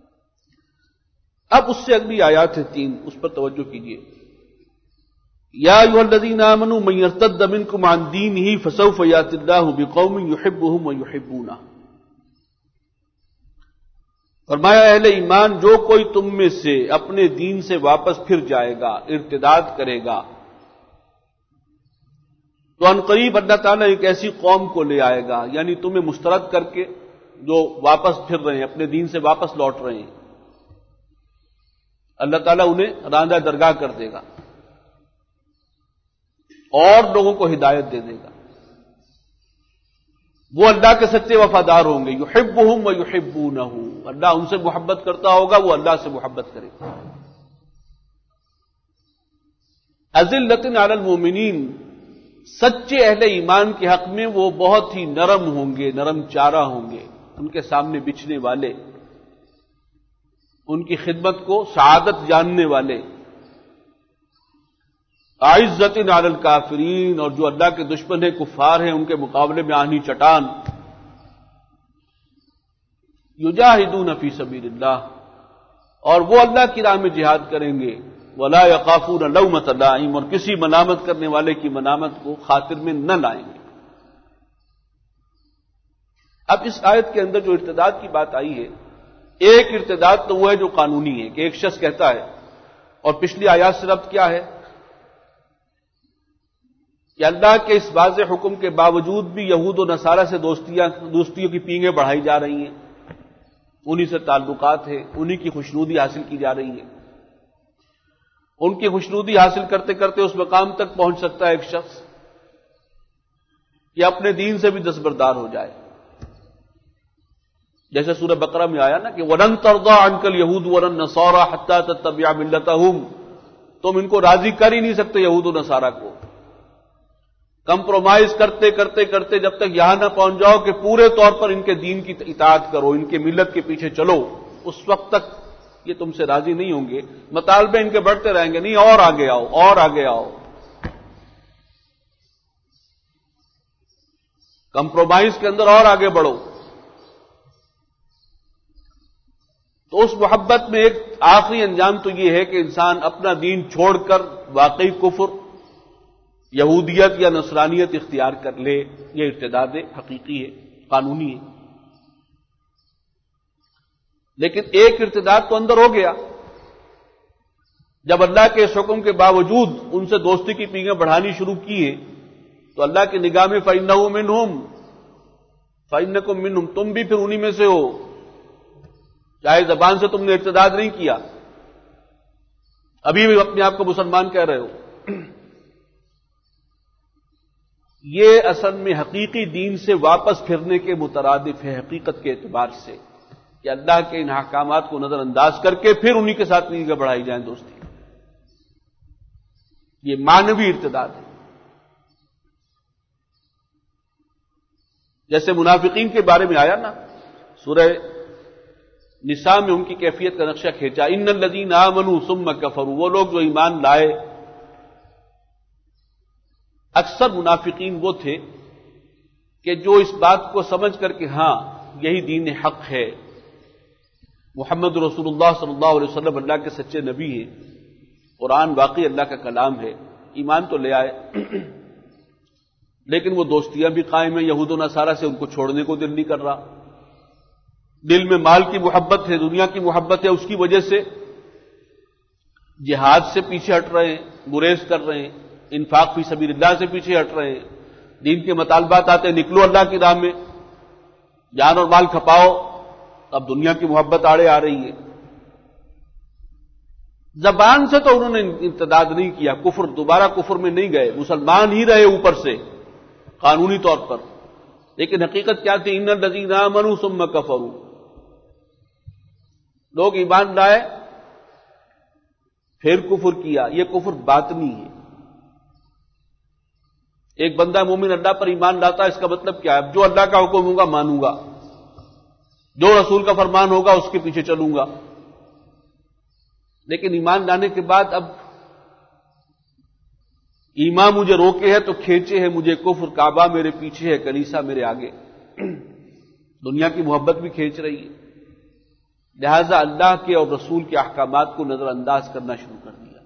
اب اس سے اگلی آیات ہے 3، اس پر توجہ کیجیے۔ یا ایھا الذین آمنوا من یرتد منکم عن دینہ فسوف یأتی اللہ بقوم یحبهم ویحبونہ، فرمایا اہل ایمان جو کوئی تم میں سے اپنے دین سے واپس پھر جائے گا، ارتداد کرے گا، تو ان قریب اللہ تعالیٰ ایک ایسی قوم کو لے آئے گا، یعنی تمہیں مسترد کر کے جو واپس پھر رہے ہیں، اپنے دین سے واپس لوٹ رہے ہیں، اللہ تعالیٰ انہیں راندہ درگاہ کر دے گا اور لوگوں کو ہدایت دے دے گا۔ وہ اللہ کے سچے وفادار ہوں گے، یحبہم ویحبونہ، اللہ ان سے محبت کرتا ہوگا، وہ اللہ سے محبت کرے گا۔ اذلۃ علی المؤمنین، سچے اہل ایمان کے حق میں وہ بہت ہی نرم ہوں گے، نرم چارہ ہوں گے، ان کے سامنے بچھنے والے، ان کی خدمت کو سعادت جاننے والے۔ اعزۃ علی الکافرین، اور جو اللہ کے دشمن ہیں، کفار ہیں، ان کے مقابلے میں آہنی چٹان۔ یجاہدون فی سبیل اللہ، اور وہ اللہ کی راہ میں جہاد کریں گے، ولا یخافون لومۃ لائم، اور کسی ملامت کرنے والے کی ملامت کو خاطر میں نہ لائیں گے۔ اب اس آیت کے اندر جو ارتداد کی بات آئی ہے، ایک ارتداد تو وہ ہے جو قانونی ہے کہ ایک شخص کہتا ہے، اور پچھلی آیات سے ربط کیا ہے کہ اللہ کے اس واضح حکم کے باوجود بھی یہود و نصارہ سے دوستیوں کی پینگیں بڑھائی جا رہی ہیں، انہی سے تعلقات ہیں، انہی کی خوشنودی حاصل کی جا رہی ہے۔ ان کی خوشنودی حاصل کرتے کرتے اس مقام تک پہنچ سکتا ہے ایک شخص کہ اپنے دین سے بھی دستبردار ہو جائے، جیسے سورہ بقرہ میں آیا نا کہ وَلَن تَرْضَىٰ عَنْكَ الْيَهُودُ وَلَا النَّصَارَىٰ حَتَّىٰ تَتَّبِعَ مِلَّتَهُمْ، تم ان کو راضی کر ہی نہیں سکتے یہود و نصارہ کو، کمپرومائز کرتے کرتے کرتے جب تک یہاں نہ پہنچ جاؤ کہ پورے طور پر ان کے دین کی اطاعت کرو، ان کے ملت کے پیچھے چلو، اس وقت تک یہ تم سے راضی نہیں ہوں گے، مطالبے ان کے بڑھتے رہیں گے، نہیں اور آگے آؤ، اور آگے آؤ، کمپرومائز کے اندر اور آگے بڑھو۔ تو اس محبت میں ایک آخری انجام تو یہ ہے کہ انسان اپنا دین چھوڑ کر واقعی کفر، یہودیت یا نصرانیت اختیار کر لے، یہ ارتداد حقیقی ہے، قانونی ہے۔ لیکن ایک ارتداد تو اندر ہو گیا، جب اللہ کے اس حکم کے باوجود ان سے دوستی کی پینگیں بڑھانی شروع کی ہے تو اللہ کی نگاہ میں فَإِنَّهُ مِنْهُمْ فَإِنَّكُمْ مِنْهُمْ، تم بھی پھر انہی میں سے ہو، چاہے زبان سے تم نے ارتداد نہیں کیا، ابھی بھی اپنے آپ کو مسلمان کہہ رہے ہو۔ یہ اصل میں حقیقی دین سے واپس پھرنے کے مترادف ہے، حقیقت کے اعتبار سے، کہ اللہ کے ان احکامات کو نظر انداز کر کے پھر انہی کے ساتھ پینگیں بڑھائی جائیں دوستی، یہ معنوی ارتداد ہے۔ جیسے منافقین کے بارے میں آیا نا سورہ نساء میں، ان کی کیفیت کا نقشہ کھینچا، ان الذین آمنوا ثم کفروا، وہ لوگ جو ایمان لائے۔ اکثر منافقین وہ تھے کہ جو اس بات کو سمجھ کر کہ ہاں یہی دین حق ہے، محمد رسول اللہ صلی اللہ علیہ وسلم اللہ کے سچے نبی ہیں، قرآن واقعی اللہ کا کلام ہے، ایمان تو لے آئے، لیکن وہ دوستیاں بھی قائم ہیں یہود و نصارہ سے، ان کو چھوڑنے کو دل نہیں کر رہا، دل میں مال کی محبت ہے، دنیا کی محبت ہے، اس کی وجہ سے جہاد سے پیچھے ہٹ رہے ہیں، گریز کر رہے ہیں، انفاق فی سبیل اللہ سے پیچھے ہٹ رہے ہیں، دین کے مطالبات آتے ہیں، نکلو اللہ کی راہ میں، جان اور مال کھپاؤ، اب دنیا کی محبت آڑے آ رہی ہے۔ زبان سے تو انہوں نے ارتداد نہیں کیا، کفر، دوبارہ کفر میں نہیں گئے، مسلمان ہی رہے اوپر سے قانونی طور پر، لیکن حقیقت کیا تھی؟ ان الذین آمنوا ثم کفروا، لوگ ایمان لائے پھر کفر کیا، یہ کفر باطنی ہے۔ ایک بندہ مومن اللہ پر ایمان لاتا ہے، اس کا مطلب کیا ہے؟ جو اللہ کا حکم ہوگا مانوں گا، جو رسول کا فرمان ہوگا اس کے پیچھے چلوں گا، لیکن ایمان لانے کے بعد اب ایمان مجھے روکے ہے تو کھینچے ہے مجھے کفر، کعبہ میرے پیچھے ہے، کلیسا میرے آگے، دنیا کی محبت بھی کھینچ رہی ہے، لہذا اللہ کے اور رسول کے احکامات کو نظر انداز کرنا شروع کر دیا،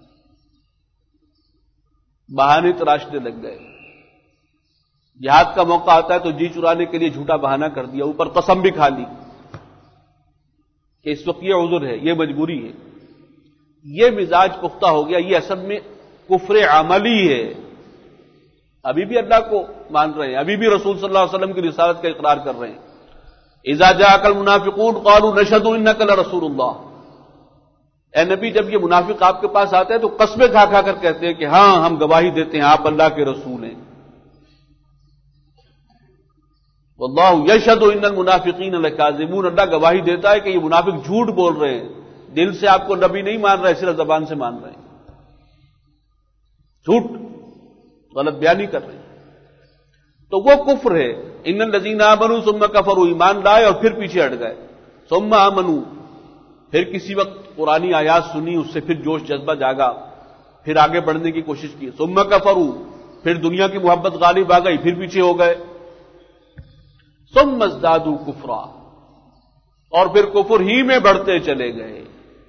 بہانے تراشنے لگ گئے، جہاد کا موقع آتا ہے تو جی چرانے کے لیے جھوٹا بہانہ کر دیا، اوپر قسم بھی کھا لی کہ اس وقت یہ عذر ہے، یہ مجبوری ہے، یہ مزاج پختہ ہو گیا، یہ اصل میں کفر عملی ہے، ابھی بھی اللہ کو مان رہے ہیں، ابھی بھی رسول صلی اللہ علیہ وسلم کی رسالت کا اقرار کر رہے ہیں۔ اذا جاءك المنافقون قالوا نشهد انك لرسول اللہ، اے نبی جب یہ منافق آپ کے پاس آتے ہیں تو قسمیں کھا کھا کر کہتے ہیں کہ ہاں ہم گواہی دیتے ہیں آپ اللہ کے رسول ہیں، واللہ یشہد ان المنافقین لکاذبون، اللہ گواہی دیتا ہے کہ یہ منافق جھوٹ بول رہے ہیں، دل سے آپ کو نبی نہیں مان رہے، صرف زبان سے مان رہے ہیں۔ جھوٹ، غلط بیانی کر رہے ہیں، تو وہ کفر ہے۔ ان الذین آمنوا ثم کفروا، ایمان لائے اور پھر پیچھے ہٹ گئے، ثم آمنوا، پھر کسی وقت قرآنی آیات سنی، اس سے پھر جوش جذبہ جاگا، پھر آگے بڑھنے کی کوشش کی، ثم کفروا، پھر دنیا کی محبت غالب آ گئی، پھر پیچھے ہو گئے، ثم ازدادوا کفرا، اور پھر کفر ہی میں بڑھتے چلے گئے۔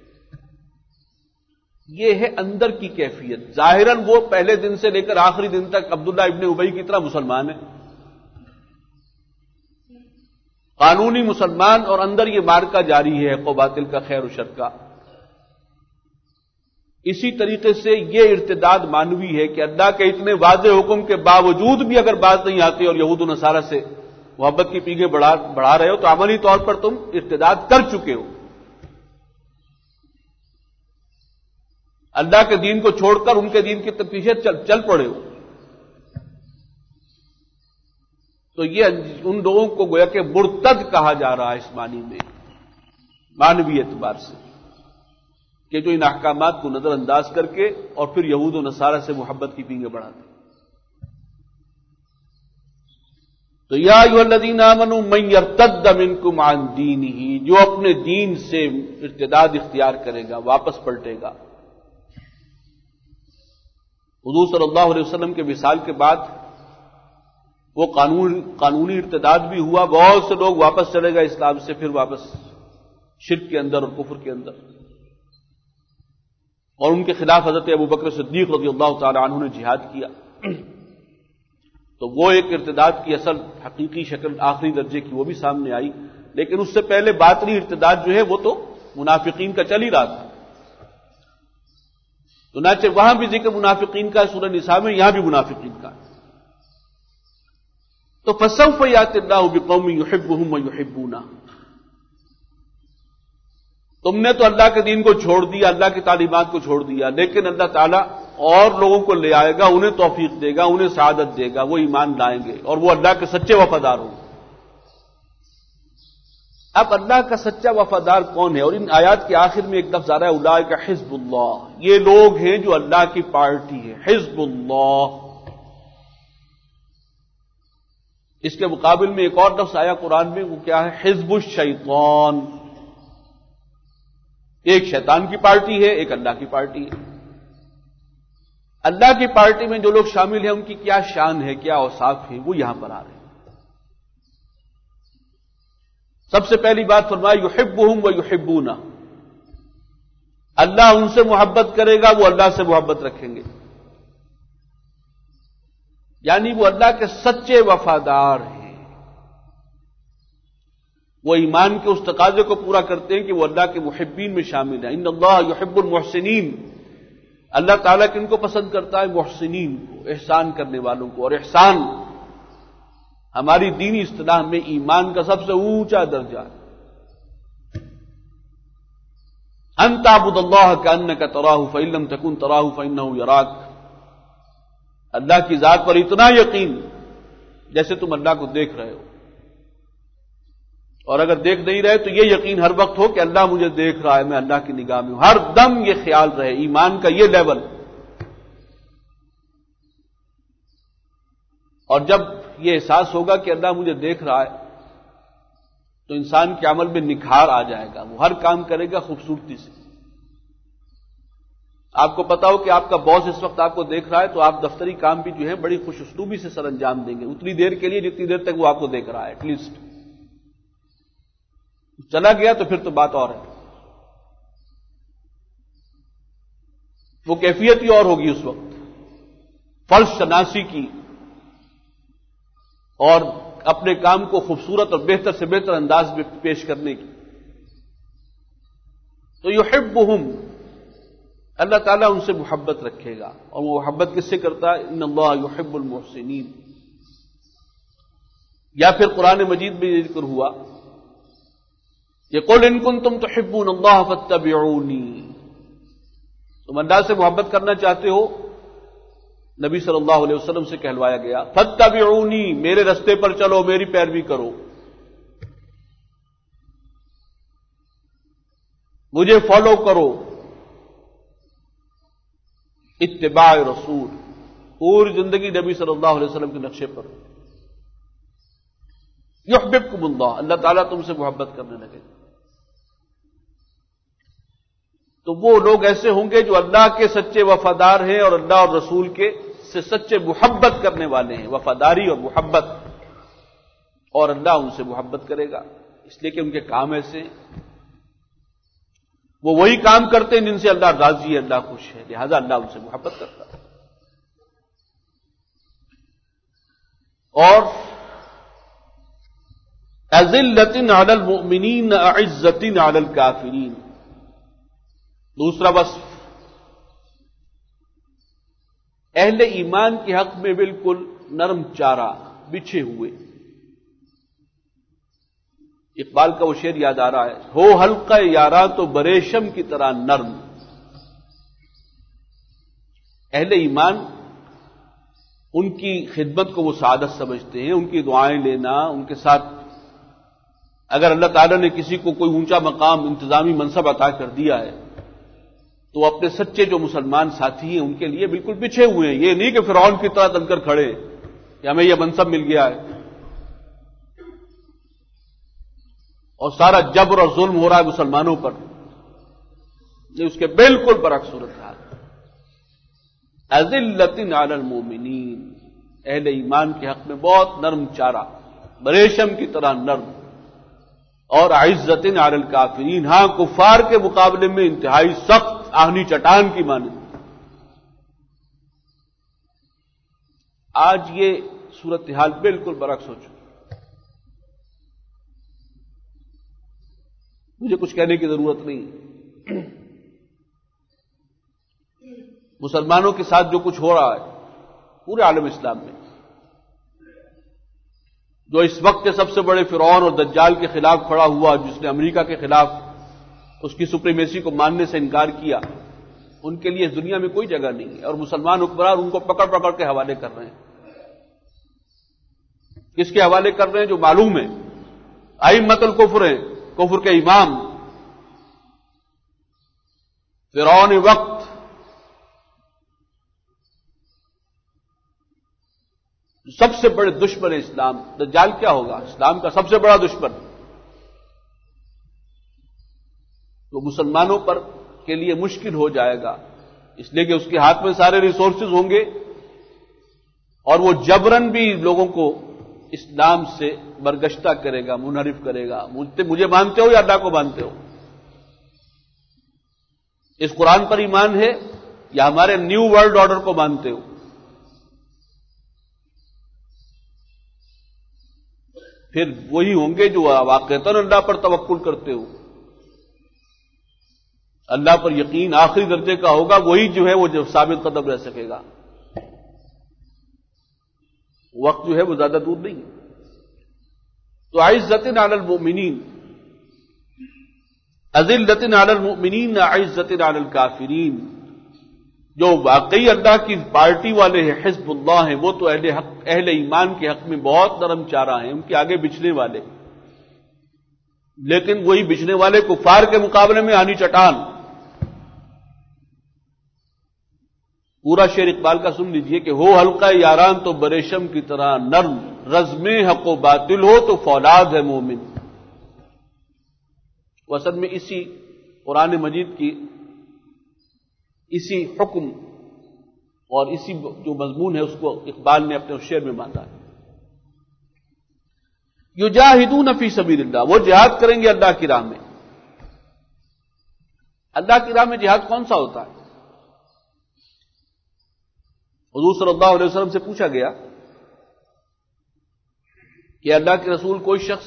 یہ ہے اندر کی کیفیت۔ ظاہراً وہ پہلے دن سے لے کر آخری دن تک عبداللہ ابن ابی کی طرح مسلمان ہے، قانونی مسلمان، اور اندر یہ مارکا جاری ہے حق و باطل کا، خیر و شر کا۔ اسی طریقے سے یہ ارتداد مانوی ہے کہ اللہ کے اتنے واضح حکم کے باوجود بھی اگر بات نہیں آتی اور یہود و نصارہ سے محبت کی پیگیں بڑھا رہے ہو تو عملی طور پر تم ارتداد کر چکے ہو، اللہ کے دین کو چھوڑ کر ان کے دین کے پیچھے چل پڑے ہو۔ تو یہ ان لوگوں کو گویا کہ مرتد کہا جا رہا ہے اس معنی میں، معنوی اعتبار سے، کہ جو ان احکامات کو نظر انداز کر کے اور پھر یہود و نصارہ سے محبت کی پیگیں بڑھاتے۔ تو یا ایھا الذین آمنوا من یرتد منکم عن دینہ، جو اپنے دین سے ارتداد اختیار کرے گا، واپس پلٹے گا۔ حضور صلی اللہ علیہ وسلم کے وصال کے بعد وہ قانونی ارتداد بھی ہوا، بہت سے لوگ واپس چلے گئے اسلام سے، پھر واپس شرک کے اندر اور کفر کے اندر، اور ان کے خلاف حضرت ابوبکر صدیق رضی اللہ تعالی عنہ نے جہاد کیا۔ تو وہ ایک ارتداد کی اصل حقیقی شکل آخری درجے کی وہ بھی سامنے آئی، لیکن اس سے پہلے باطنی ارتداد جو ہے وہ تو منافقین کا چل ہی رہا تھا۔ چنانچہ وہاں بھی ذکر منافقین کا ہے سورہ نساء میں، یہاں بھی منافقین کا ہے۔ تو فسوف یأتی اللہ بقوم یحبهم ویحبونہ، تم نے تو اللہ کے دین کو چھوڑ دیا، اللہ کی تعلیمات کو چھوڑ دیا، لیکن اللہ تعالیٰ اور لوگوں کو لے آئے گا، انہیں توفیق دے گا، انہیں سعادت دے گا، وہ ایمان لائیں گے اور وہ اللہ کے سچے وفادار ہوں گے۔ اب اللہ کا سچا وفادار کون ہے؟ اور ان آیات کے آخر میں ایک لفظ آ رہا ہے اولئک حزب اللہ، یہ لوگ ہیں جو اللہ کی پارٹی ہے، حزب اللہ۔ اس کے مقابل میں ایک اور لفظ آیا قرآن میں، وہ کیا ہے؟ حزب الشیطان۔ ایک شیطان کی پارٹی ہے، ایک اللہ کی پارٹی ہے۔ اللہ کی پارٹی میں جو لوگ شامل ہیں ان کی کیا شان ہے، کیا اوصاف ہیں، وہ یہاں پر آ رہے ہیں۔ سب سے پہلی بات فرمایا یحبهم ویحبونہ، اللہ ان سے محبت کرے گا، وہ اللہ سے محبت رکھیں گے، یعنی وہ اللہ کے سچے وفادار ہیں، وہ ایمان کے اس تقاضے کو پورا کرتے ہیں کہ وہ اللہ کے محبین میں شامل ہیں۔ ان اللہ یحب المحسنین، اللہ تعالیٰ کن کو پسند کرتا ہے؟ محسنین کو، احسان کرنے والوں کو، اور احسان ہماری دینی اصطلاح میں ایمان کا سب سے اونچا درجہ ہے۔ ان تعبد اللہ کأنک تراہ فإن لم تکن تراہ فإنہ یراک، اللہ کی ذات پر اتنا یقین جیسے تم اللہ کو دیکھ رہے ہو، اور اگر دیکھ نہیں رہے تو یہ یقین ہر وقت ہو کہ اللہ مجھے دیکھ رہا ہے، میں اللہ کی نگاہ میں ہوں، ہر دم یہ خیال رہے، ایمان کا یہ لیول۔ اور جب یہ احساس ہوگا کہ اللہ مجھے دیکھ رہا ہے تو انسان کے عمل میں نکھار آ جائے گا، وہ ہر کام کرے گا خوبصورتی سے۔ آپ کو پتا ہو کہ آپ کا باس اس وقت آپ کو دیکھ رہا ہے تو آپ دفتری کام بھی جو ہے بڑی خوش اسلوبی سے سر انجام دیں گے، اتنی دیر کے لیے جتنی دیر تک وہ آپ کو دیکھ رہا ہے، ایٹ لیسٹ۔ چلا گیا تو پھر تو بات اور ہے، وہ کیفیت ہی اور ہوگی اس وقت، فرض شناسی کی اور اپنے کام کو خوبصورت اور بہتر سے بہتر انداز میں پیش کرنے کی۔ تو یحبهم، اللہ تعالیٰ ان سے محبت رکھے گا، اور وہ محبت کس سے کرتا ہے؟ ان اللہ یحب المحسنین۔ یا پھر قرآن مجید میں یہ ذکر ہوا کہ قل ان کنتم تحبون اللہ فاتبعونی، تم اللہ سے محبت کرنا چاہتے ہو، نبی صلی اللہ علیہ وسلم سے کہلوایا گیا فاتبعونی، میرے رستے پر چلو، میری پیروی کرو، مجھے فالو کرو۔ اتباع رسول، پوری زندگی نبی صلی اللہ علیہ وسلم کے نقشے پر، یحببکم اللہ، اللہ تعالیٰ تم سے محبت کرنے لگے. تو وہ لوگ ایسے ہوں گے جو اللہ کے سچے وفادار ہیں اور اللہ اور رسول کے سے سچے محبت کرنے والے ہیں. وفاداری اور محبت، اور اللہ ان سے محبت کرے گا اس لیے کہ ان کے کام ایسے ہیں، وہ وہی کام کرتے ہیں جن سے اللہ راضی ہے، اللہ خوش ہے، لہذا اللہ ان سے محبت کرتا ہے. اور اذلۃ علی المؤمنین اعزۃ علی الکافرین، دوسرا وصف اہل ایمان کے حق میں بالکل نرم چارہ، بچھے ہوئے. اقبال کا وہ شعر یاد آ رہا ہے، ہو حلقہ یاراں تو بریشم کی طرح نرم. اہل ایمان ان کی خدمت کو وہ سعادت سمجھتے ہیں، ان کی دعائیں لینا، ان کے ساتھ اگر اللہ تعالیٰ نے کسی کو کوئی اونچا مقام، انتظامی منصب عطا کر دیا ہے تو اپنے سچے جو مسلمان ساتھی ہیں ان کے لیے بالکل بچھے ہوئے ہیں. یہ نہیں کہ فرعون کی طرح تن کر کھڑے کہ ہمیں یہ منصب مل گیا ہے اور سارا جبر اور ظلم ہو رہا ہے مسلمانوں پر. یہ اس کے بالکل برعکس صورت حال. اذلۃ علی المؤمنین، اہل ایمان کے حق میں بہت نرم چارہ، بریشم کی طرح نرم. اور عزت علی الکافرین، ہاں کفار کے مقابلے میں انتہائی سخت، آہنی چٹان کی مانند. آج یہ صورتحال بالکل برعکس ہو چکی. مجھے کچھ کہنے کی ضرورت نہیں. مسلمانوں کے ساتھ جو کچھ ہو رہا ہے پورے عالم اسلام میں، جو اس وقت کے سب سے بڑے فرعون اور دجال کے خلاف کھڑا ہوا، جس نے امریکہ کے خلاف اس کی سپریمیسی کو ماننے سے انکار کیا، ان کے لیے اس دنیا میں کوئی جگہ نہیں ہے. اور مسلمان حکمران ان کو پکڑ پکڑ کے حوالے کر رہے ہیں. کس کے حوالے کر رہے ہیں؟ جو معلوم ہے ائمۃ الکفر ہیں، کفر کے امام، فرعون وقت. سب سے بڑے دشمن اسلام، دجال کیا ہوگا؟ اسلام کا سب سے بڑا دشمن. تو مسلمانوں پر کے لیے مشکل ہو جائے گا، اس لیے کہ اس کے ہاتھ میں سارے ریسورسز ہوں گے اور وہ جبرن بھی لوگوں کو اسلام سے برگشتہ کرے گا، منحرف کرے گا. مجھے مانتے ہو یا اللہ کو مانتے ہو؟ اس قرآن پر ایمان ہے یا ہمارے نیو ورلڈ آرڈر کو مانتے ہو؟ پھر وہی ہوں گے جو واقعتاً اللہ پر توکل کرتے ہو، اللہ پر یقین آخری درجے کا ہوگا، وہی جو ہے وہ جو ثابت قدم رہ سکے گا. وقت جو ہے وہ زیادہ دور نہیں. تو عزت علی المؤمنین، اذلۃ علی المؤمنین عزت علی الکافرین. جو واقعی اللہ کی پارٹی والے ہیں، حزب اللہ ہیں، وہ تو اہل ایمان کے حق میں بہت نرم چارہ ہیں، ان کے آگے بچھنے والے. لیکن وہی بچھنے والے کفار کے مقابلے میں آنی چٹان. پورا شعر اقبال کا سن لیجئے کہ ہو حلقہ یاران تو بریشم کی طرح نرم، رزم حق و باطل ہو تو فولاد ہے مومن. وہ اصل میں اسی قرآن مجید کی اسی حکم اور اسی جو مضمون ہے اس کو اقبال نے اپنے شعر میں باندھا ہے. یجاہدون فی سبیل اللہ، وہ جہاد کریں گے اللہ کی راہ میں. اللہ کی راہ میں جہاد کون سا ہوتا ہے؟ حضور صلی اللہ علیہ وسلم سے پوچھا گیا کہ اللہ کے رسول، کوئی شخص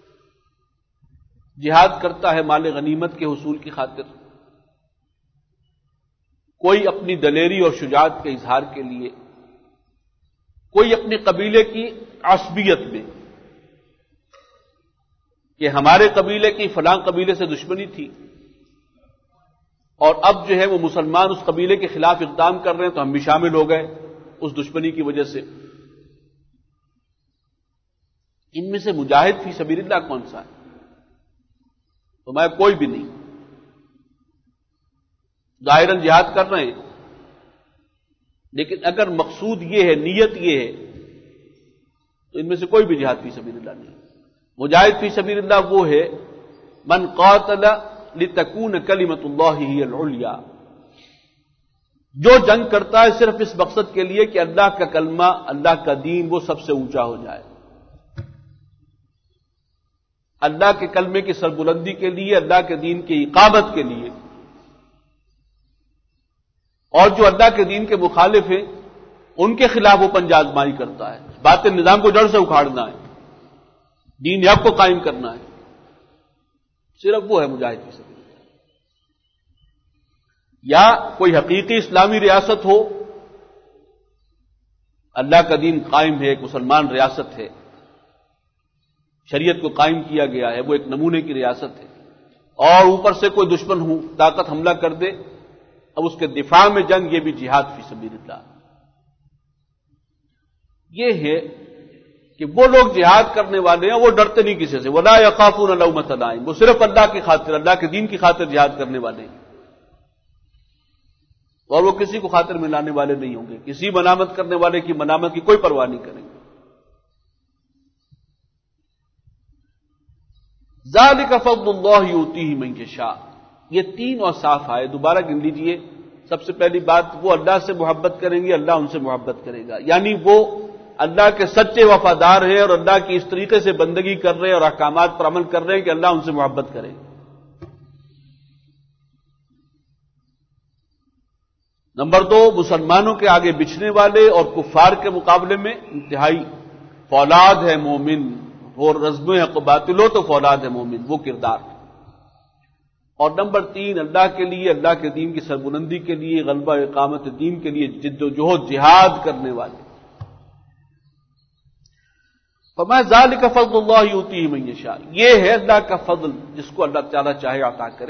جہاد کرتا ہے مال غنیمت کے حصول کی خاطر، کوئی اپنی دلیری اور شجاعت کے اظہار کے لیے، کوئی اپنے قبیلے کی عصبیت میں کہ ہمارے قبیلے کی فلاں قبیلے سے دشمنی تھی اور اب جو ہے وہ مسلمان اس قبیلے کے خلاف اقدام کر رہے ہیں تو ہم بھی شامل ہو گئے اس دشمنی کی وجہ سے. ان میں سے مجاہد فی سبیل اللہ کون سا ہے؟ تو میں کوئی بھی نہیں. ظاہراً جہاد کر رہے ہیں لیکن اگر مقصود یہ ہے، نیت یہ ہے، تو ان میں سے کوئی بھی جہاد فی سبیل اللہ نہیں۔ مجاہد فی سبیل اللہ وہ ہے من قاتل لتکون کلمۃ اللہ ہی العلیٰ، جو جنگ کرتا ہے صرف اس مقصد کے لیے کہ اللہ کا کلمہ، اللہ کا دین وہ سب سے اونچا ہو جائے، اللہ کے کلمے کی سربلندی کے لیے، اللہ کے دین کی اقامت کے لیے۔ اور جو اللہ کے دین کے مخالف ہیں ان کے خلاف وہ پنجہ آزمائی کرتا ہے، باطل نظام کو جڑ سے اکھاڑنا ہے، دین حق کو قائم کرنا ہے، صرف وہ ہے مجاہد فی سبیل اللہ۔ یا کوئی حقیقی اسلامی ریاست ہو، اللہ کا دین قائم ہے، ایک مسلمان ریاست ہے، شریعت کو قائم کیا گیا ہے، وہ ایک نمونے کی ریاست ہے، اور اوپر سے کوئی دشمن ہو طاقت حملہ کر دے، اب اس کے دفاع میں جنگ، یہ بھی جہاد فی سبیل اللہ۔ یہ ہے کہ وہ لوگ جہاد کرنے والے ہیں وہ ڈرتے نہیں کسی سے، ولا یخافون لومۃ لائم، وہ صرف اللہ کی خاطر، اللہ کے دین کی خاطر جہاد کرنے والے ہیں، اور وہ کسی کو خاطر میں لانے والے نہیں ہوں گے، کسی ملامت کرنے والے کی ملامت کی کوئی پرواہ نہیں کریں گے۔ ذالک فضل اللہ یؤتیہ من یشاء، یہ تین اور صاف آئے، دوبارہ گن لیجئے۔ سب سے پہلی بات، وہ اللہ سے محبت کریں گے، اللہ ان سے محبت کرے گا، یعنی وہ اللہ کے سچے وفادار ہیں اور اللہ کی اس طریقے سے بندگی کر رہے ہیں اور احکامات پر عمل کر رہے ہیں کہ اللہ ان سے محبت کرے گا۔ نمبر دو، مسلمانوں کے آگے بچھنے والے اور کفار کے مقابلے میں انتہائی فولاد ہے مومن، اور رزم حق باطل ہو تو فولاد ہے مومن، وہ کردار۔ اور نمبر تین، اللہ کے لیے، اللہ کے دین کی سربلندی کے لیے، غلبہ اقامت دین کے لیے جد و جہد جہاد کرنے والے۔ فما ذالک فضل اللہ یؤتیہ من یشاء، یہ ہے اللہ کا فضل جس کو اللہ تعالیٰ چاہے عطا کرے۔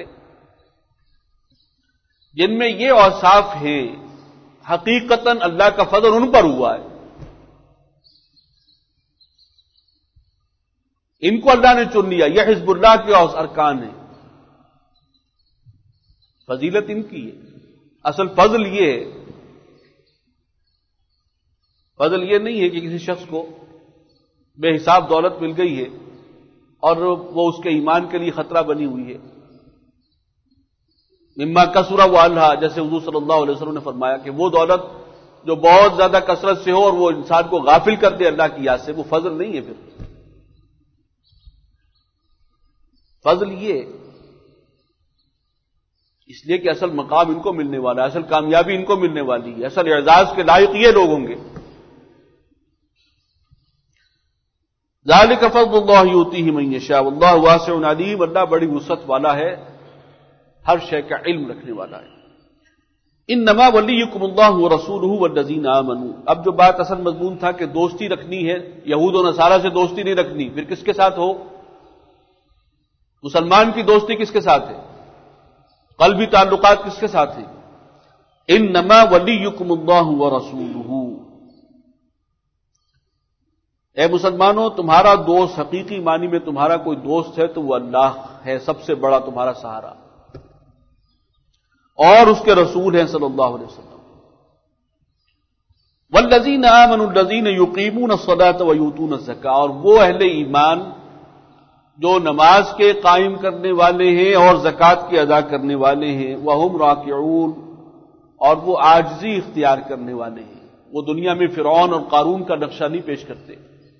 جن میں یہ اوصاف ہیں، حقیقتاً اللہ کا فضل ان پر ہوا ہے، ان کو اللہ نے چن لیا، یہ حزب اللہ کے ارکان ہیں، فضیلت ان کی ہے۔ اصل فضل یہ ہے، فضل یہ نہیں ہے کہ کسی شخص کو بے حساب دولت مل گئی ہے اور وہ اس کے ایمان کے لیے خطرہ بنی ہوئی ہے۔ مما کثر وعلھا، جیسے حضور صلی اللہ علیہ وسلم نے فرمایا کہ وہ دولت جو بہت زیادہ کثرت سے ہو اور وہ انسان کو غافل کر دے اللہ کی یاد سے، وہ فضل نہیں ہے۔ پھر فضل یہ اس لیے کہ اصل مقام ان کو ملنے والا ہے، اصل کامیابی ان کو ملنے والی ہے، اصل اعزاز کے لائق یہ لوگ ہوں گے۔ ذالک فضل اللہ یؤتیہ من یشاء واللہ واسع علیم، اللہ بڑی وسعت والا ہے، ہر شے کا علم رکھنے والا ہے۔ انما ولیکم اللہ ورسولہ والذین آمنوا، اب جو بات اصل مضمون تھا کہ دوستی رکھنی ہے، یہود و نصارہ سے دوستی نہیں رکھنی، پھر کس کے ساتھ ہو؟ مسلمان کی دوستی کس کے ساتھ ہے؟ قلبی تعلقات کس کے ساتھ ہیں؟ انما ولیکم اللہ ورسولہ، اے مسلمانوں تمہارا دوست حقیقی معنی میں تمہارا کوئی دوست ہے تو وہ اللہ ہے، سب سے بڑا تمہارا سہارا، اور اس کے رسول ہیں صلی اللہ علیہ وسلم۔ والذین آمنوا الذین یقیمون الصلاۃ ویؤتون الزکاۃ، اور وہ اہل ایمان جو نماز کے قائم کرنے والے ہیں اور زکوٰۃ کے ادا کرنے والے ہیں، وہم راکعون، اور وہ عاجزی اختیار کرنے والے ہیں، وہ دنیا میں فرعون اور قارون کا نقشہ نہیں پیش کرتے۔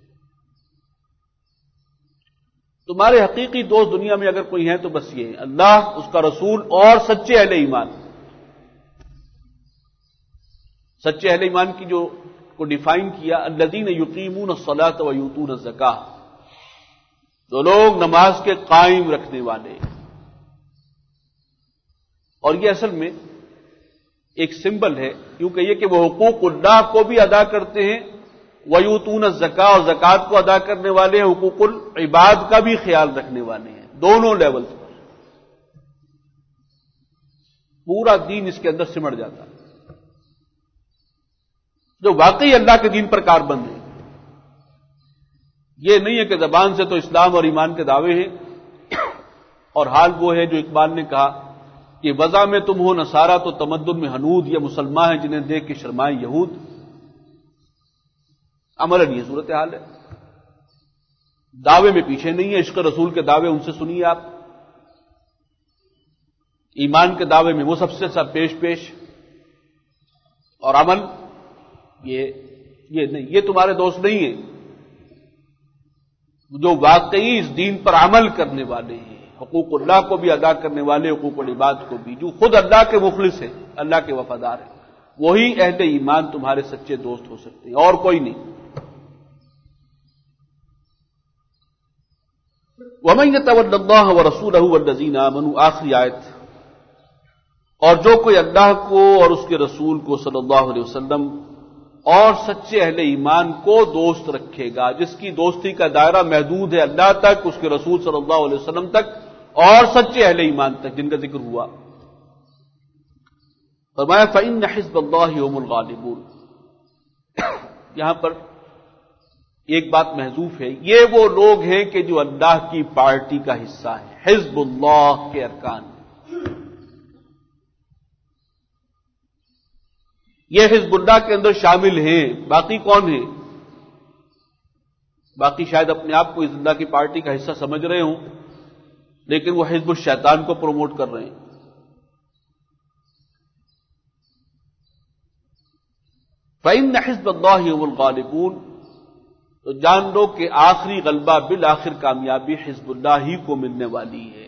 تمہارے حقیقی دوست دنیا میں اگر کوئی ہیں تو بس یہ ہے، اللہ، اس کا رسول اور سچے اہل ایمان۔ سچے اہل ایمان کی جو کو ڈیفائن کیا، الذین یقیمون الصلاۃ ویؤتون الزکاۃ، جو لوگ نماز کے قائم رکھنے والے، اور یہ اصل میں ایک سمبل ہے، کیونکہ یہ کہ وہ حقوق اللہ کو بھی ادا کرتے ہیں، ویؤتون الزکاۃ، اور زکوٰۃ کو ادا کرنے والے ہیں، حقوق العباد کا بھی خیال رکھنے والے ہیں، دونوں لیولز پر پورا دین اس کے اندر سمٹ جاتا ہے، جو واقعی اللہ کے دین پر کاربند ہے۔ یہ نہیں ہے کہ زبان سے تو اسلام اور ایمان کے دعوے ہیں، اور حال وہ ہے جو اقبال نے کہا کہ وضع میں تم ہو نصارہ تو تمدن میں حنود، یا مسلمان ہیں جنہیں دیکھ کے شرمائیں یہود. عملاً یہ صورتحال ہے. دعوے میں پیچھے نہیں ہے، عشق رسول کے دعوے ان سے سنیے آپ. ایمان کے دعوے میں وہ سب سے سب پیش اور عمل یہ نہیں، یہ تمہارے دوست نہیں ہیں جو واقعی اس دین پر عمل کرنے والے ہیں، حقوق اللہ کو بھی ادا کرنے والے، حقوق العباد کو بھی، جو خود اللہ کے مخلص ہیں، اللہ کے وفادار ہیں. وہی اہل ایمان تمہارے سچے دوست ہو سکتے ہیں، اور کوئی نہیں. وَمَن يَتَوَلَّ اللَّهَ وَرَسُولَهُ وَالَّذِينَ آمَنُوا، آخری آیت. اور جو کوئی اللہ کو اور اس کے رسول کو صلی اللہ علیہ وسلم اور سچے اہل ایمان کو دوست رکھے گا، جس کی دوستی کا دائرہ محدود ہے اللہ تک، اس کے رسول صلی اللہ علیہ وسلم تک اور سچے اہل ایمان تک جن کا ذکر ہوا. فرمایا فَإِنَّ حِزْبَ اللَّهِ هُمُ الْغَالِبُونَ. یہاں پر ایک بات محذوف ہے، یہ وہ لوگ ہیں کہ جو اللہ کی پارٹی کا حصہ ہیں، حزب اللہ کے ارکان. یہ حزب اللہ کے اندر شامل ہیں. باقی کون ہیں؟ باقی شاید اپنے آپ کو حزب اللہ کی پارٹی کا حصہ سمجھ رہے ہوں، لیکن وہ حزب الشیطان کو پروموٹ کر رہے ہیں. فَإِنَّ حِزْبَ اللَّهِ هُمُ الْغَالِبُونَ. تو جان لو کہ آخری غلبہ، بالآخر کامیابی حزب اللہ ہی کو ملنے والی ہے.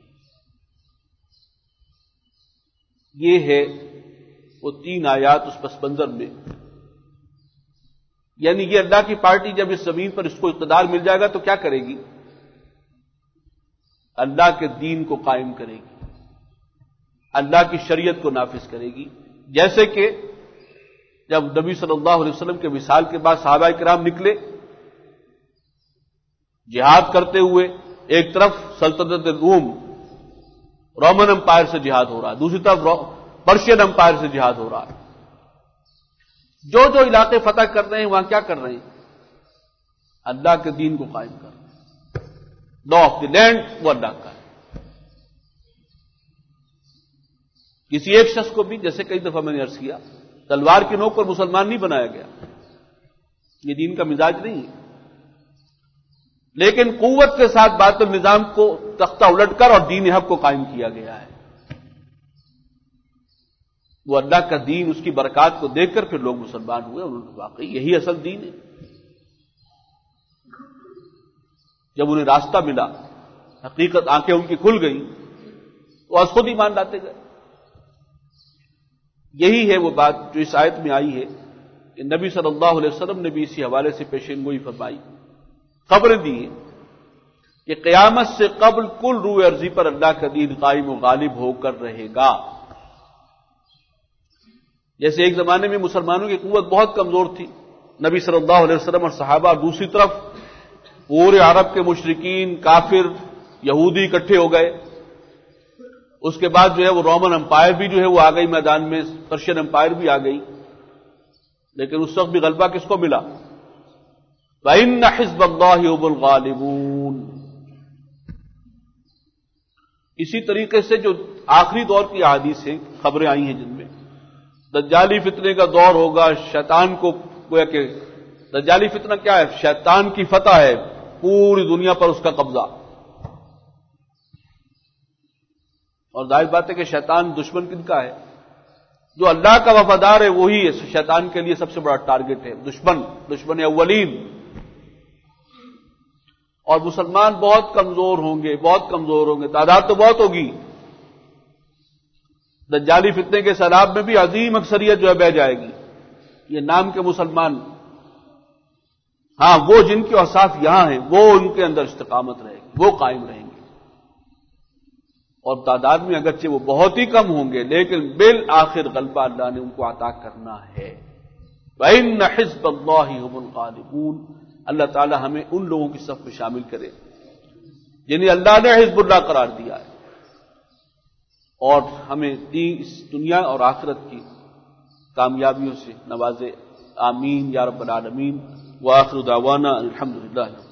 یہ ہے وہ 3 آیات اس پس منظر میں. یعنی یہ اللہ کی پارٹی جب اس زمین پر اس کو اقتدار مل جائے گا تو کیا کرے گی؟ اللہ کے دین کو قائم کرے گی، اللہ کی شریعت کو نافذ کرے گی. جیسے کہ جب نبی صلی اللہ علیہ وسلم کے وصال کے بعد صحابہ کرام نکلے جہاد کرتے ہوئے، ایک طرف سلطنت روم، رومن امپائر سے جہاد ہو رہا ہے، دوسری طرف پرشین امپائر سے جہاد ہو رہا ہے. جو جو علاقے فتح کر رہے ہیں وہاں کیا کر رہے ہیں؟ اللہ کے دین کو قائم کر رہے ہیں. لا آف دی لینڈ وہ اللہ کا ہے. کسی ایک شخص کو بھی، جیسے کئی دفعہ میں نے عرض کیا، تلوار کی نوک پر مسلمان نہیں بنایا گیا، یہ دین کا مزاج نہیں ہے. لیکن قوت کے ساتھ باطل نظام کو تختہ الٹ کر اور دین حق کو قائم کیا گیا ہے. وہ اللہ کا دین، اس کی برکات کو دیکھ کر پھر لوگ مسلمان ہوئے. انہوں نے واقعی یہی اصل دین ہے. جب انہیں راستہ ملا، حقیقت آنکھیں ان کی کھل گئیں، وہ از خود ایمان لاتے گئے. یہی ہے وہ بات جو اس آیت میں آئی ہے کہ نبی صلی اللہ علیہ وسلم نے بھی اسی حوالے سے پیشین گوئی فرمائی، خبریں دی کہ قیامت سے قبل کل روح ارضی پر اللہ کا دین قائم و غالب ہو کر رہے گا. جیسے ایک زمانے میں مسلمانوں کی قوت بہت کمزور تھی، نبی صلی اللہ علیہ وسلم اور صحابہ، اور دوسری طرف پورے عرب کے مشرکین، کافر، یہودی اکٹھے ہو گئے. اس کے بعد جو ہے وہ رومن امپائر بھی جو ہے وہ آ گئی میدان میں، پرشین امپائر بھی آ گئی. لیکن اس وقت بھی غلبہ کس کو ملا؟ وَإِنَّ حِزْبَ اللَّهِ هُمُ الْغَالِبُونَ. اسی طریقے سے جو آخری دور کی احادیث ہیں، خبریں آئی ہیں جن میں دجالی فتنے کا دور ہوگا، شیطان کو گویا کہ دجالی فتنہ کیا ہے؟ شیطان کی فتح ہے، پوری دنیا پر اس کا قبضہ. اور ظاہر بات ہے کہ شیطان دشمن کن کا ہے؟ جو اللہ کا وفادار ہے وہی شیطان کے لیے سب سے بڑا ٹارگٹ ہے، دشمن اولین. اور مسلمان بہت کمزور ہوں گے، تعداد تو بہت ہوگی. دجالی فتنے کے سیلاب میں بھی عظیم اکثریت جو ہے بہ جائے گی. یہ نام کے مسلمان، ہاں وہ جن کے اوصاف یہاں ہیں وہ ان کے اندر استقامت رہے گی، وہ قائم رہیں گے. اور تعداد میں اگرچہ وہ بہت ہی کم ہوں گے، لیکن بالآخر غلبہ اللہ نے ان کو عطا کرنا ہے. وَإِنَّ حِزْبَ اللَّهِ هُمُ الْغَالِبُونَ. اللہ تعالی ہمیں ان لوگوں کی صف میں شامل کرے جنہیں اللہ نے حزب اللہ قرار دیا ہے، اور ہمیں اس دنیا اور آخرت کی کامیابیوں سے نوازے. آمین یا رب العالمین. وآخر دعوانا الحمدللہ.